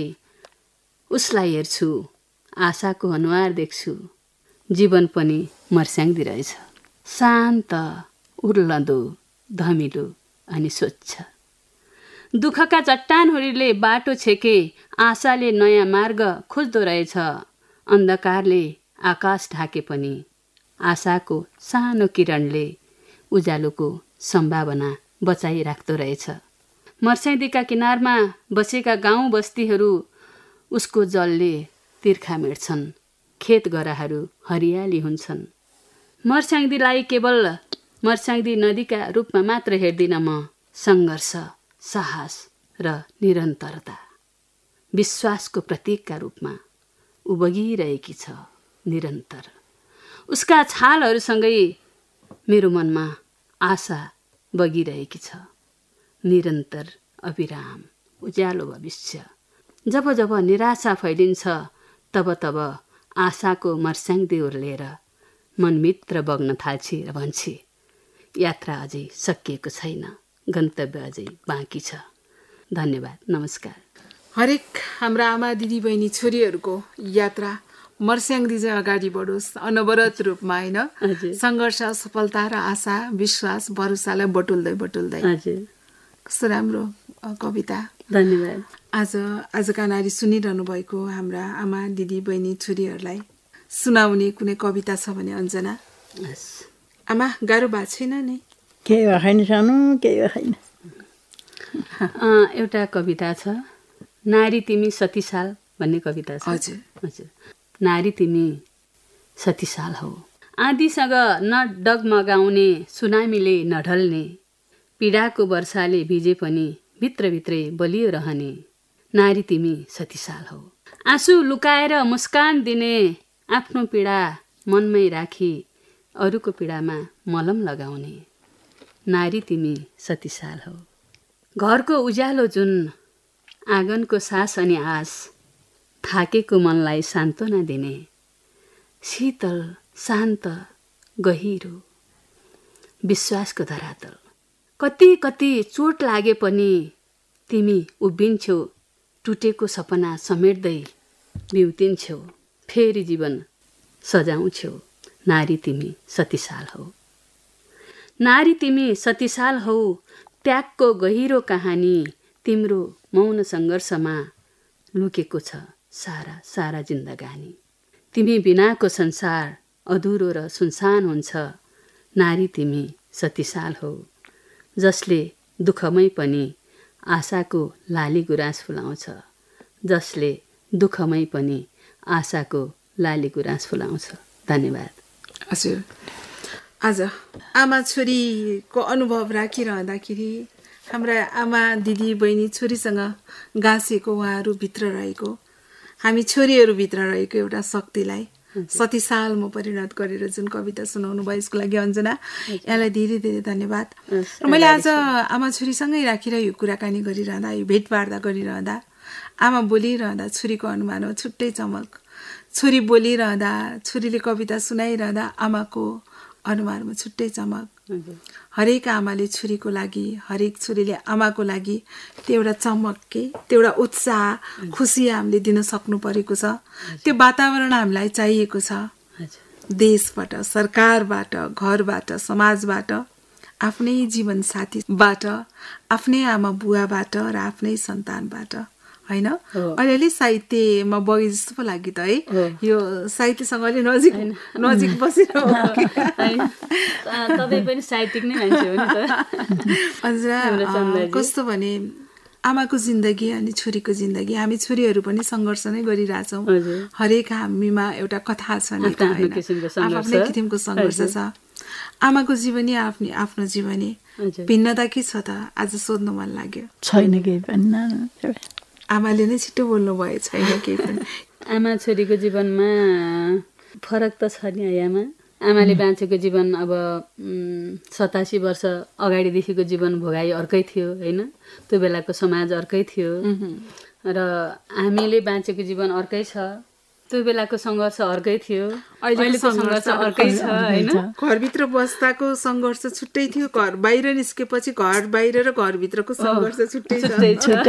उसलाई हेर्छु आशाको अनुहार देख्छु जीवन पनि मर्स्याङ्दी रहेछ शान्त उर्लदो धमिलो अनि स्वच्छ दुःखका चट्टानहरूले बाटो छेके आशाले नयाँ मार्ग खोज्दो रहेछ अन्धकारले आकाश ढाके पनि आशाको सानो किरणले उज्यालोको सम्भावना बचाइराख्दो रहेछ मर्स्याङ्दीका किनारमा बसेका गाउँ बस्तीहरू उसको जलले तिर्खा मेट्छन् खेत गराहरू हरियाली हुन्छन् मर्स्याङ्दीलाई केवल मर्स्याङ्दी नदीका रूपमा मात्र हेर्दिन म सङ्घर्ष साहस र निरन्तरता विश्वासको प्रतीकका रूपमा ऊ बगिरहेकी छ निरन्तर उसका छालहरूसँगै मेरो मनमा आशा बगिरहेकी छ निरन्तर अविराम उज्यालो भविष्य जब जब निराशा फैलिन्छ तब तब आशाको मर्स्याङ्दी उर्लेर मनमित्र बग्न थाल्छे र भन्छे यात्रा अझै सकिएको छैन गन्तव्य अझै बाँकी छ धन्यवाद नमस्कार हरेक हाम्रा आमा दिदी बहिनी छोरीहरूको यात्रा मर्स्याङ्दी चाहिँ अगाडि बढोस् अनवरत रूपमा होइन सङ्घर्ष सफलता र आशा विश्वास भरोसालाई बटुल्दै बटुल्दै हजुर कस्तो राम्रो कविता धन्यवाद आज आजका नारी सुनिरहनु भएको हाम्रा आमा दिदी बहिनी छोरीहरूलाई सुनाउने कुनै कविता छ भने अन्जना आमा गाह्रो भएको छैन नि केही भएन सानो केही भएन एउटा कविता छ नारी तिमी सतीसाल भन्ने कविता छ हजुर हजुर नारी तिमी सतीसाल हौ आँधीसँग न डगमगाउने सुनामीले नढल्ने पीडाको वर्षाले भिजे पनि भित्रभित्रै बलियो रहने नारी तिमी सतीसाल हौ आँसु लुकाएर मुस्कान दिने आफ्नो पीडा मनमै राखी अरूको पीडामा मलम लगाउने नारी तिमी सतीसाल हौ घरको उज्यालो जुन आँगनको सास अनि आस थाकेको मनलाई सान्त्वना दिने शीतल शान्त गहिरो विश्वासको धरातल। कति कति चोट लागे पनि तिमी उभिन्छौ, टुटेको सपना समेट्दै बिउतिन्छौ, फेरि जीवन सजाउँछौ। नारी तिमी सतीशाल हौ, नारी तिमी सतीशाल हौ, त्यागको गहिरो कहानी तिम्रो मौन सङ्घर्षमा लुकेको छ सारा सारा जिन्दगानी। तिमी बिनाको संसार अधुरो र सुनसान हुन्छ। नारी तिमी सतीशाल हौ, जसले दुःखमै पनि आशाको लाली गुराँस फुलाउँछ, जसले दुःखमै पनि आशाको लाली गुराँस फुलाउँछ। धन्यवाद। हजुर, आज आमा छोरीको अनुभव राखिरहँदाखेरि हाम्रा आमा दिदी बहिनी छोरीसँग गाँसेको उहाँहरू भित्र रहेको, हामी छोरीहरूभित्र रहेको एउटा शक्तिलाई सतीशालमा परिणत गरेर जुन कविता सुनाउनु भयो यसको लागि अञ्जना यहाँलाई धेरै धेरै धन्यवाद। र मैले आज आमा छोरीसँगै राखेर यो कुराकानी गरिरहँदा, यो भेटवार्ता गरिरहँदा आमा बोलिरहँदा छोरीको अनुहारमा छुट्टै चमक, छोरी बोलिरहँदा छोरीले कविता सुनाइरहँदा आमाको अनुहारमा छुट्टै चमक। हरेक आमाले छोरीको लागि, हरेक छोरीले आमाको लागि त्यो एउटा चमक के त्यो एउटा उत्साह खुसी हामीले दिन सक्नु परेको छ। त्यो वातावरण हामीलाई चाहिएको छ। देशबाट, सरकारबाट, घरबाट, समाजबाट, आफ्नै जीवनसाथीबाट, आफ्नै आमा बुवाबाट र आफ्नै सन्तानबाट, होइन? अलिअलि साहित्यमा बगे जस्तो पो लाग्यो त है, यो साहित्यसँग अलि नजिक नजिक बसेर तपाईँ पनि साहित्यिक नै मान्छे हो नि त। हजुर, कस्तो भने आमाको जिन्दगी अनि छोरीको जिन्दगी, हामी छोरीहरू पनि सङ्घर्ष नै गरिरहेछौँ। हरेक हामीमा एउटा कथा छ नि, आफ्नै किसिमको सङ्घर्ष छ। आमाको जीवनी आफ्नै आफ्नो जीवनी, भिन्नता के छ त आज सोध्नु मन लाग्यो। छैन केही पनि, आमाले नै छिटो बोल्नु भयो, छैन केही पनि। आमा छोरीको जीवनमा फरक त छ नि आमा। आमाले बाँचेको जीवन अब सतासी वर्ष अगाडिदेखिको जीवन भोगाई अर्कै थियो, होइन? त्यो बेलाको समाज अर्कै थियो र हामीले बाँचेको जीवन अर्कै छ। त्यो बेलाको सङ्घर्ष अर्कै थियो, अहिलेको सङ्घर्ष अर्कै छ, होइन? घरभित्र बस्दाको सङ्घर्ष छुट्टै थियो, घर बाहिर निस्केपछि घर बाहिर र घरभित्रको सङ्घर्ष छुट्टै छ।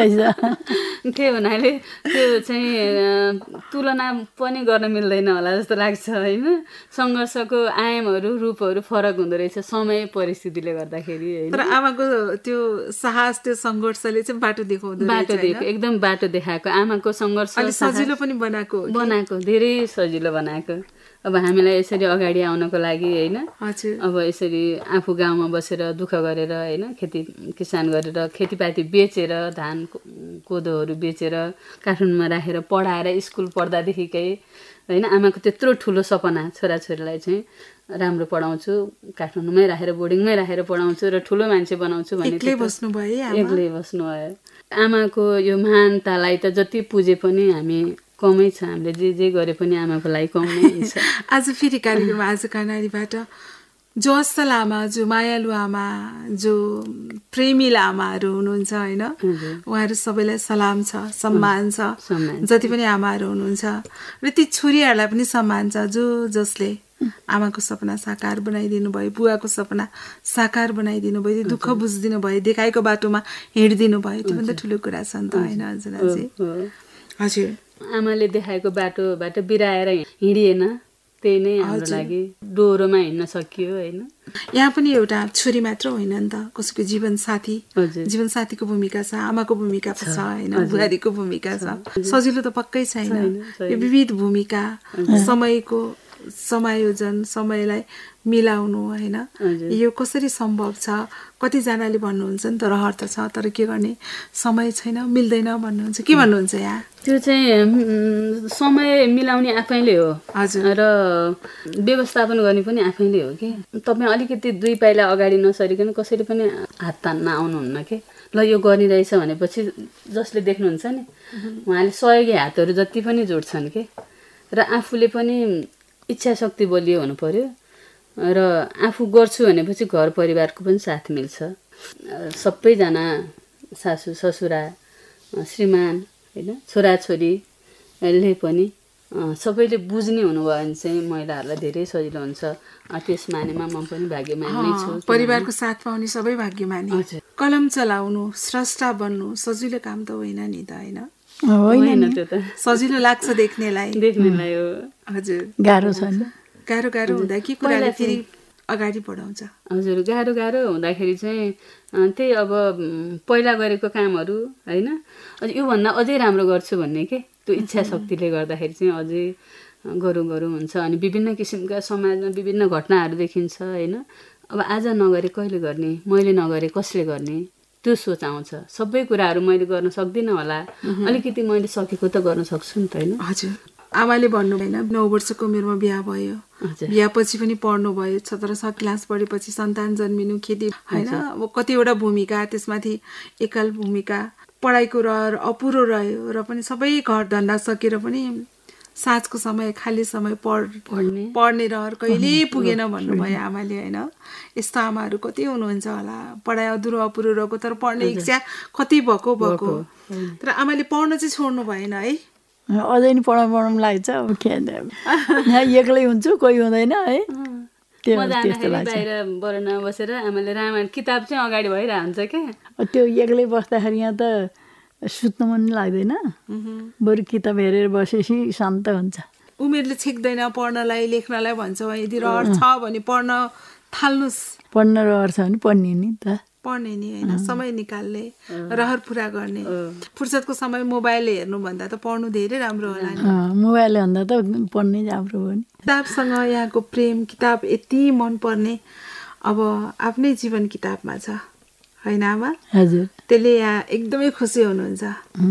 त्यही हुनाले त्यो चाहिँ तुलना पनि गर्न मिल्दैन होला जस्तो लाग्छ, होइन? सङ्घर्षको आयामहरू रूपहरू फरक हुँदो रहेछ समय परिस्थितिले गर्दाखेरि, होइन? तर आमाको त्यो साहस, त्यो सङ्घर्षले चाहिँ बाटो देखाउँदो, बाटो देखाएको, एकदम बाटो देखाएको। आमाको सङ्घर्ष सजिलो पनि बनाएको बनाएको धेरै सजिलो बनाएको। अब हामीलाई यसरी अगाडि आउनको लागि, होइन? अब यसरी आफू गाउँमा बसेर दुःख गरेर, होइन, खेती किसान गरेर खेतीपाती बेचेर धान कोदोहरू बेचेर काठमाडौँमा राखेर पढाएर स्कुल पढ्दादेखिकै, होइन, आमाको त्यत्रो ठुलो सपना छोराछोरीलाई चाहिँ राम्रो पढाउँछु, काठमाडौँमै राखेर बोर्डिङमै राखेर पढाउँछु र ठुलो मान्छे बनाउँछु भने एक्लै बस्नुभयो। एक्लै बस्नुभयो। आमाको यो महानतालाई त जति पुजे पनि हामी कमै छ, हामीले जे जे गरे पनि आमाको लागि कमै हुन्छ। आज फेरि कार्यक्रम आजका नारीबाट जो असल आमा, जो मायालु आमा, जो प्रेमी आमाहरू हुनुहुन्छ, होइन, उहाँहरू सबैलाई सलाम छ, सम्मान छ। जति पनि आमाहरू हुनुहुन्छ र ती छोरीहरूलाई पनि सम्मान छ जो जसले आमाको सपना साकार बनाइदिनु भयो, बुवाको सपना साकार बनाइदिनु भयो, दुःख बुझिदिनु भयो, देखाएको बाटोमा हिँडिदिनु भयो। त्योभन्दा ठुलो कुरा छ नि त, होइन अञ्जनाजी? हजुर, आमाले देखाएको बाटोबाट बिराएर हिँडिएन, त्यही नै हाम्रो लागि डोरोमा हिँड्न सकियो, होइन? यहाँ पनि एउटा छोरी मात्र होइन नि त, कसैको जीवन साथी, जीवन साथीको भूमिका छ, आमाको भूमिका छ, होइन, बुहारीको भूमिका छ। सजिलो त पक्कै छैन। यो विविध भूमिका, समयको समायोजन, समयलाई मिलाउनु, होइन, यो कसरी सम्भव छ? कतिजनाले भन्नुहुन्छ नि त रहर त छ तर के गर्ने, समय छैन, मिल्दैन भन्नुहुन्छ, के भन्नुहुन्छ यहाँ? त्यो चाहिँ समय मिलाउने आफैले हो। हजुर, र व्यवस्थापन गर्ने पनि आफैले हो कि तपाईँ अलिकति दुई पाइला अगाडि नसरिकन कसैले पनि हात तान्न आउनुहुन्न कि ल यो गरिरहेछ भनेपछि जसले देख्नुहुन्छ नि उहाँले सहयोगी हातहरू जति पनि जोड्छन् कि, र आफूले पनि इच्छा शक्ति बलियो हुनु पर्यो र आफू गर्छु भनेपछि घर परिवारको पनि साथ मिल्छ। सबैजना सासू ससुरा श्रीमान, होइन, छोराछोरीले पनि सबैले बुझ्ने हुनुभयो भने चाहिँ महिलाहरूलाई धेरै सजिलो हुन्छ। त्यस मानेमा म पनि भाग्यमानी नै छु। परिवारको साथ पाउने सबै भाग्यमानी। कलम चलाउनु, स्रष्टा बन्नु सजिलो काम त होइन नि त, होइन? होइन, त्यो त सजिलो लाग्छ देख्नेलाई देख्नेलाई हो। हजुर, गाह्रो छ नि। गाह्रो गाह्रो हुँदा के कुराले फेरि अगाडि बढाउँछ? हजुर, गाह्रो गाह्रो हुँदाखेरि चाहिँ त्यही अब पहिला गरेको कामहरू होइन, योभन्दा अझै राम्रो गर्छु भन्ने के त्यो इच्छा शक्तिले गर्दाखेरि चाहिँ अझै गरौँ गरौँ हुन्छ। अनि विभिन्न किसिमका समाजमा विभिन्न घटनाहरू देखिन्छ होइन। अब आज नगरे कहिले गर्ने, मैले नगरे कसले गर्ने, त्यो सोच आउँछ। सबै कुराहरू मैले गर्न सक्दिनँ होला, अलिकति मैले सकेको त गर्न सक्छु नि त, होइन? हजुर, आमाले भन्नु होइन, नौ वर्षको उमेरमा बिहा भयो, बिहापछि पनि पढ्नु भयो, सत्र छ क्लास पढेपछि सन्तान जन्मिनु, खेती होइन, अब कतिवटा भूमिका, त्यसमाथि एकल भूमिका, पढाइको रहर अपुरो रह्यो र पनि सबै घर धन्दा सकेर पनि साँझको समय, खाली समय पढ पढ्ने पढ्ने रहर कहिल्यै पुगेन भन्नुभयो आमाले, होइन? यस्तो आमाहरू कति हुनुहुन्छ होला, पढाइ अधुरो अपुरो रहेको तर पढ्ने इच्छा कति भएको भएको, तर आमाले पढ्न चाहिँ छोड्नु भएन है। अझै नि पढाउनु पढाउनु लाग्छ। अब के एक्लै हुन्छु, कोही हुँदैन है, म जाँदाखेरि बाहिर बरन्डा बसेर आमाले रामायण किताब चाहिँ अगाडि भइरहेको हुन्छ क्या। त्यो एक्लै बस्दाखेरि यहाँ त सुत्नु मन लाग्दैन, बरु किताब हेरेर बसेपछि शान्त हुन्छ। उमेरले छेक्दैन पढ्नलाई लेख्नलाई भन्छ, यदि रहर छ भने पढ्न थाल्नुहोस्। पढ्न रहर छ भने पढ्ने नि त, पढ्ने नि होइन, समय निकाल्ने, रहर पुरा गर्ने। फुर्सदको समय मोबाइल हेर्नुभन्दा त पढ्नु धेरै राम्रो होला नि। मोबाइल भन्दा त पढ्नै राम्रो हो नि। किताबसँग यहाँको प्रेम, किताब यति मनपर्ने अब आफ्नै जीवन किताबमा छ होइन आमा? हजुर, त्यसले यहाँ एकदमै खुसी हुनुहुन्छ।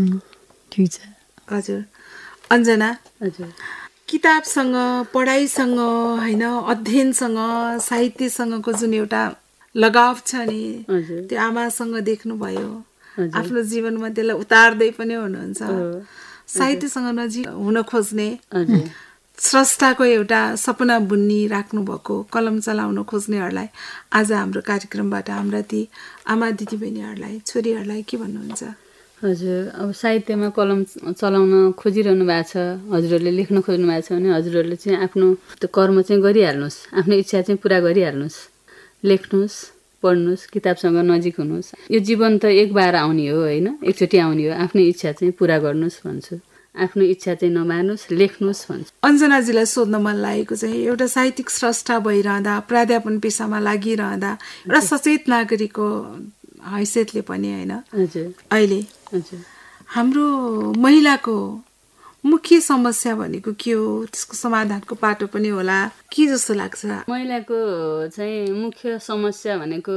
ठिक छ। हजुर, अञ्जना, हजुर, किताबसँग, पढाइसँग होइन, अध्ययनसँग, साहित्यसँगको जुन एउटा लगाव छ नि, त्यो आमासँग देख्नुभयो। आफ्नो जीवनमा त्यसलाई उतार्दै पनि हुनुहुन्छ। साहित्यसँग नजिक हुन खोज्ने, स्रष्टाको एउटा सपना बुन्नी राख्नु भएको, कलम चलाउन खोज्नेहरूलाई आज हाम्रो कार्यक्रमबाट हाम्रा ती आमा दिदीबहिनीहरूलाई, छोरीहरूलाई के भन्नुहुन्छ? हजुर, अब साहित्यमा कलम चलाउन खोजिरहनु भएको छ, हजुरहरूले लेख्न खोज्नु भएको छ भने हजुरहरूले चाहिँ आफ्नो त्यो कर्म चाहिँ गरिहाल्नुहोस्, आफ्नो इच्छा चाहिँ पुरा गरिहाल्नुहोस्, लेख्नुहोस्, पढ्नुहोस्, किताबसँग नजिक हुनुहोस्। यो जीवन त एक बार आउने हो होइन, एकचोटि आउने हो। आफ्नो इच्छा चाहिँ पुरा गर्नुहोस् भन्छु, आफ्नो इच्छा चाहिँ नमार्नुहोस्, लेख्नुहोस् भन्छु। अञ्जनाजीलाई सोध्न मन लागेको चाहिँ एउटा साहित्यिक स्रष्टा भइरहँदा, प्राध्यापन पेसामा लागिरहँदा, एउटा सचेत नागरिकको हैसियतले पनि होइन, हजुर, अहिले हजुर, हाम्रो महिलाको मुख्य समस्या भनेको के हो, त्यसको समाधानको बाटो पनि होला के जस्तो लाग्छ? महिलाको चाहिँ मुख्य समस्या भनेको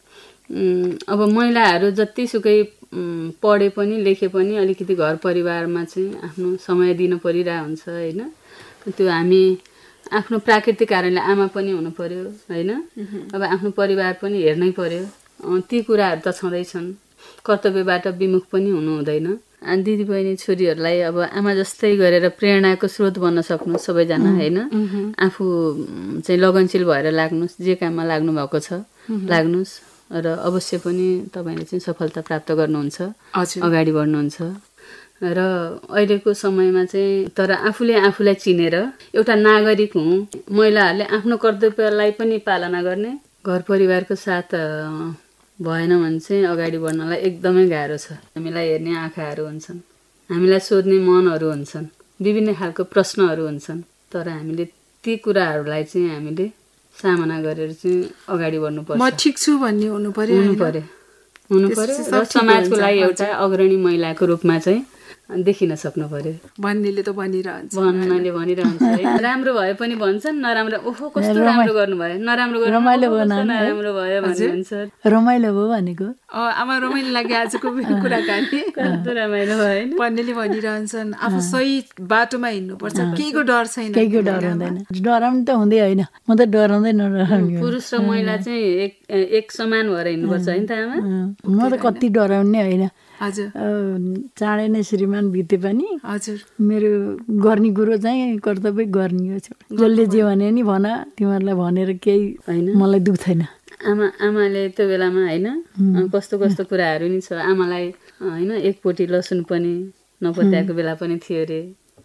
अब महिलाहरू जतिसुकै पढे पनि लेखे पनि अलिकति घर परिवारमा चाहिँ आफ्नो समय दिन परिरहेको हुन्छ होइन। त्यो हामी आफ्नो प्राकृतिक कारणले आमा पनि हुनु पर्यो होइन, अब आफ्नो परिवार पनि हेर्नै पर्यो। ती कुराहरू त छँदैछन्, कर्तव्यबाट विमुख पनि हुनु हुँदैन। दिदीबहिनी छोरीहरूलाई अब आमा जस्तै गरेर प्रेरणाको स्रोत बन्न सक्नु सबैजना होइन। आफू चाहिँ लगनशील भएर लाग्नुहोस्, जे काममा लाग्नु भएको छ लाग्नुहोस् र अवश्य पनि तपाईँले चाहिँ सफलता प्राप्त गर्नुहुन्छ, अगाडि बढ्नुहुन्छ। र अहिलेको समयमा चाहिँ तर आफूले आफूलाई चिनेर एउटा नागरिक हुँ, महिलाहरूले आफ्नो कर्तव्यलाई पनि पालना गर्ने, घर परिवारको साथ भएन भने चाहिँ अगाडि बढ्नलाई एकदमै गाह्रो छ। हामीलाई हेर्ने आँखाहरू हुन्छन्, हामीलाई सोध्ने मनहरू हुन्छन्, विभिन्न खालको प्रश्नहरू हुन्छन्, तर हामीले ती कुराहरूलाई चाहिँ हामीले सामना गरेर चाहिँ अगाडि बढ्नुपर्छ। म ठिक छु भन्ने हुनु पर्यो हुनु पर्यो हुनु पर्यो र समाजको लागि एउटा अग्रणी महिलाको रूपमा चाहिँ देखिन सक्नु पर्यो। भन्नेले त भनिरहन्छ, भन्नाले भनिरहन्छ है। राम्रो भए पनि भन्छन्, नराम्रो ओहो कस्तो राम्रो गर्नुभयो, नराम्रो गर्नु रमाइलो भयो, नराम्रो भयो भन्नुहुन्छ। रमाइलो भयो भनेको आमा रमाइलो लाग्यो आजको कुराकानी, कस्तो रमाइलो भयो हैन। भन्नेले भनिरहन्छन् आफू सही बाटोमा हिँड्नुपर्छ, केहीको डर छैन, केहीको डर हुँदैन। डराउनु त हुँदै होइन, म त डराउँदै नडराउने। पुरुष र महिला चाहिँ एक एक समान भएर हिँड्नुपर्छ हैन त आमा। म त कति डराउने होइन। हजुर, चाँडै नै श्रीमान बिते पनि हजुर मेरो गर्ने कुरो चाहिँ कर्तव्य गर्ने हो। जसले जे भने नि भन, तिमीहरूलाई भनेर केही होइन, मलाई दुख छैन। आमा आमाले त्यो बेलामा होइन कस्तो कस्तो कुराहरू नि छ। आमालाई होइन एकपोटी लसुन पनि नपत्याएको बेला पनि थियो अरे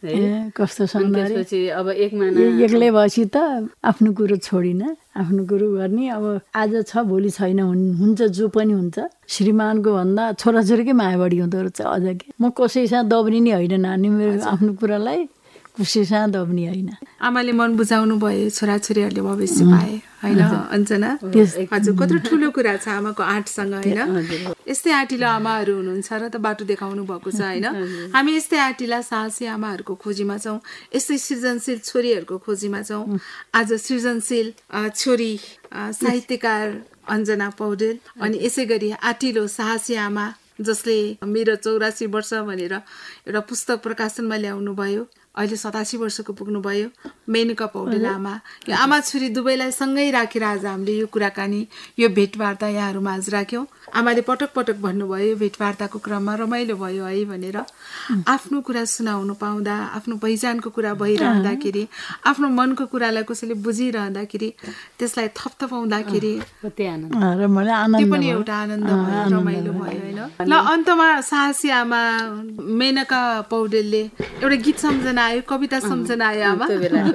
है कस्तो सौन्दर्य। त्यसपछि अब एक महिना एक्लै भएपछि त आफ्नो कुरो छोडिन, आफ्नो कुरो गर्ने। अब आज छ भोलि छैन हुन्छ, जो पनि हुन्छ। श्रीमानको भन्दा छोराछोरीकै माया बढी हुँदो रहेछ अझ के। म कसैसँग दब्नी नै होइन नानी, मेरो आफ्नो कुरालाई कसैसँग दब्नी होइन। आमाले मन बुझाउनु भयो, छोराछोरीहरूले भविष्य पाए होइन अञ्जना? हजुर, कत्रो ठुलो कुरा छ आमाको आँटसँग होइन? यस्तै आँटिलो आमाहरू हुनुहुन्छ र त बाटो देखाउनु भएको छ होइन? हामी यस्तै आँटिला साहसी आमाहरूको खोजीमा छौँ, यस्तै सृजनशील छोरीहरूको खोजीमा छौँ। आज सृजनशील छोरी साहित्यकार अञ्जना पौडेल अनि यसै गरी आँटिलो साहसी आमा जसले मेरो चौरासी वर्ष भनेर एउटा पुस्तक प्रकाशनमा ल्याउनु भयो। अहिले सतासी वर्षको पुग्नुभयो मेनुका पौडेल आमा। यो आमा छोरी दुवैलाई सँगै राखेर आज हामीले यो कुराकानी, यो भेटवार्ता यहाँहरूमा आज राख्यौँ। आमाले पटक पटक भन्नुभयो भेटवार्ताको क्रममा रमाइलो भयो है भनेर। आफ्नो कुरा सुनाउनु पाउँदा, आफ्नो पहिचानको कुरा भइरहँदाखेरि, आफ्नो मनको कुरालाई कसैले बुझिरहँदाखेरि, त्यसलाई थपथपाउँदाखेरि त्यो पनि एउटा आनन्द भयो, रमाइलो भयो होइन? ल, अन्तमा साहसी आमा मेनका पौडेलले एउटा गीत सम्झना आयो, कविता सम्झना आयो आमा?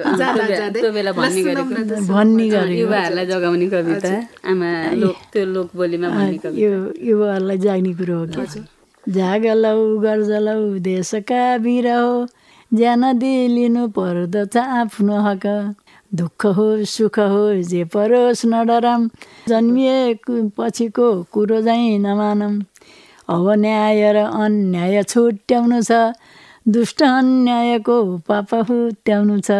युवाहरूलाई जगाउने कविता आमा, त्यो लोक बोलीमा भन्ने कविता। यो युवाहरूलाई जाग्ने कुरो हो कि जागलौ गर्जलौ देशका वीर हो, ज्यान दिलिनु पर्दछ आफ्नो हक। दुःख हो सुख हो जे परोस् न डराम, जन्मिए पछिको कुरो चाहिँ नमानम। अब न्याय र अन्याय छुट्याउनु छ, दुष्ट अन्यायको पाप हुत्याउनु छ।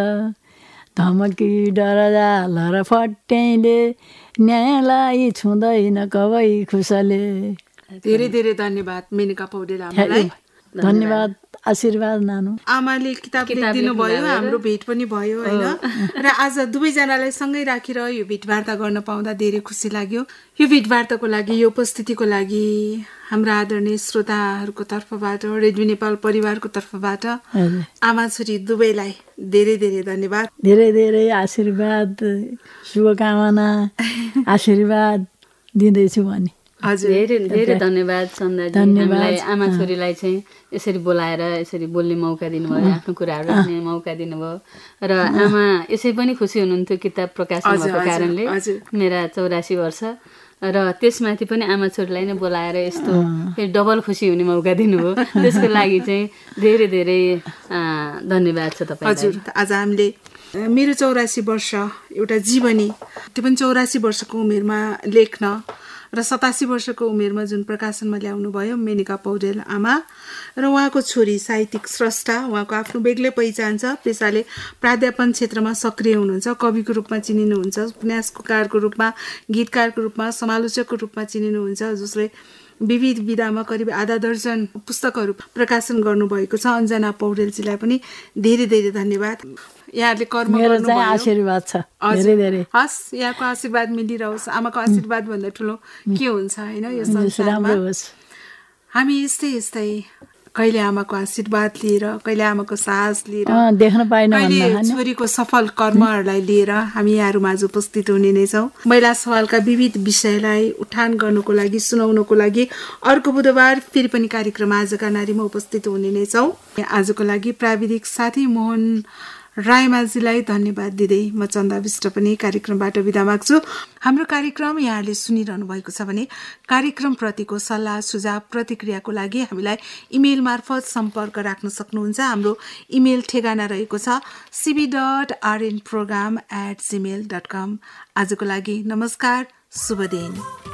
धमकी डरजाल र फट्याइले न्यायलाई छुँदैन कवै खुसले। धेरै धेरै धन्यवाद मेनका पौडेल आमालाई। धन्यवाद, आशीर्वाद नानु। आमाले किताब लेखिदिनु भयो, हाम्रो भेट पनि भयो होइन? र आज दुवैजनालाई सँगै राखेर यो भेटवार्ता गर्न पाउँदा धेरै खुसी लाग्यो। यो भेटवार्ताको लागि, यो उपस्थितिको लागि हाम्रा आदरणीय श्रोताहरूको तर्फबाट, रेडियो नेपाल परिवारको तर्फबाट आमा छोरी दुवैलाई धेरै धेरै धन्यवाद। धेरै धेरै आशीर्वाद, शुभकामना, आशीर्वाद दिँदैछु भने। हजुर, धेरै धेरै धन्यवाद सन्दाजी। हामीलाई आमा छोरीलाई चाहिँ यसरी बोलाएर यसरी बोल्ने मौका दिनुभयो, आफ्नो कुराहरू राख्ने मौका दिनुभयो। र आमा यसै पनि खुसी हुनुहुन्थ्यो किताब प्रकाशन भएको कारणले। मेरा चौरासी वर्ष र त्यसमाथि पनि आमा छोरीलाई नै बोलाएर यस्तो डबल खुसी हुने मौका दिनुभयो। त्यसको लागि चाहिँ धेरै धेरै धन्यवाद छ तपाईँलाई। हजुर, आज हामीले मेरो चौरासी वर्ष एउटा जीवनी, त्यो पनि चौरासी वर्षको उमेरमा लेख्न र सतासी वर्षको उमेरमा जुन प्रकाशनमा ल्याउनु भयो मेनका पौडेल आमा र उहाँको छोरी साहित्यिक स्रष्टा। उहाँको आफ्नो बेग्लै पहिचान छ, पेसाले प्राध्यापन क्षेत्रमा सक्रिय हुनुहुन्छ, कविको रूपमा चिनिनुहुन्छ, उपन्यासकारको रूपमा, गीतकारको रूपमा, समालोचकको रूपमा चिनिनुहुन्छ, जसले विविध विधामा करिब आधा दर्जन पुस्तकहरू प्रकाशन गर्नुभएको छ। अञ्जना पौडेलजीलाई पनि धेरै धेरै धन्यवाद। यहाँहरूले कर्म गर्नुभयो, आशीर्वाद छ धेरै धेरै। हस्, यहाँको आशीर्वाद मिलिरहोस्। आमाको आशीर्वाद भन्दा ठुलो के हुन्छ होइन यो संसारमा? हामी यस्तै यस्तै कहिले आमाको आशीर्वाद लिएर, कहिले आमाको साहस लिएर, देख्न पाइन, कहिले छोरीको सफल कर्महरूलाई लिएर हामी यहाँहरूमा आज उपस्थित हुने नै छौँ। महिला सवालका विविध विषयलाई उठान गर्नुको लागि, सुनाउनको लागि अर्को बुधबार फेरि पनि कार्यक्रम आजका नारीमा उपस्थित हुने नै छौँ। आजको लागि प्राविधिक साथी मोहन रायमाझीलाई धन्यवाद दिँदै म चन्दा विष्ट पनि कार्यक्रमबाट बिदा माग्छु। हाम्रो कार्यक्रम यहाँले सुनिरहनु भएको छ भने कार्यक्रमप्रतिको सल्लाह सुझाव प्रतिक्रियाको लागि हामीलाई इमेल मार्फत सम्पर्क राख्न सक्नुहुन्छ। हाम्रो इमेल ठेगाना रहेको छ CB dot RN program at Gmail dot com. आजको लागि नमस्कार, शुभ दिन।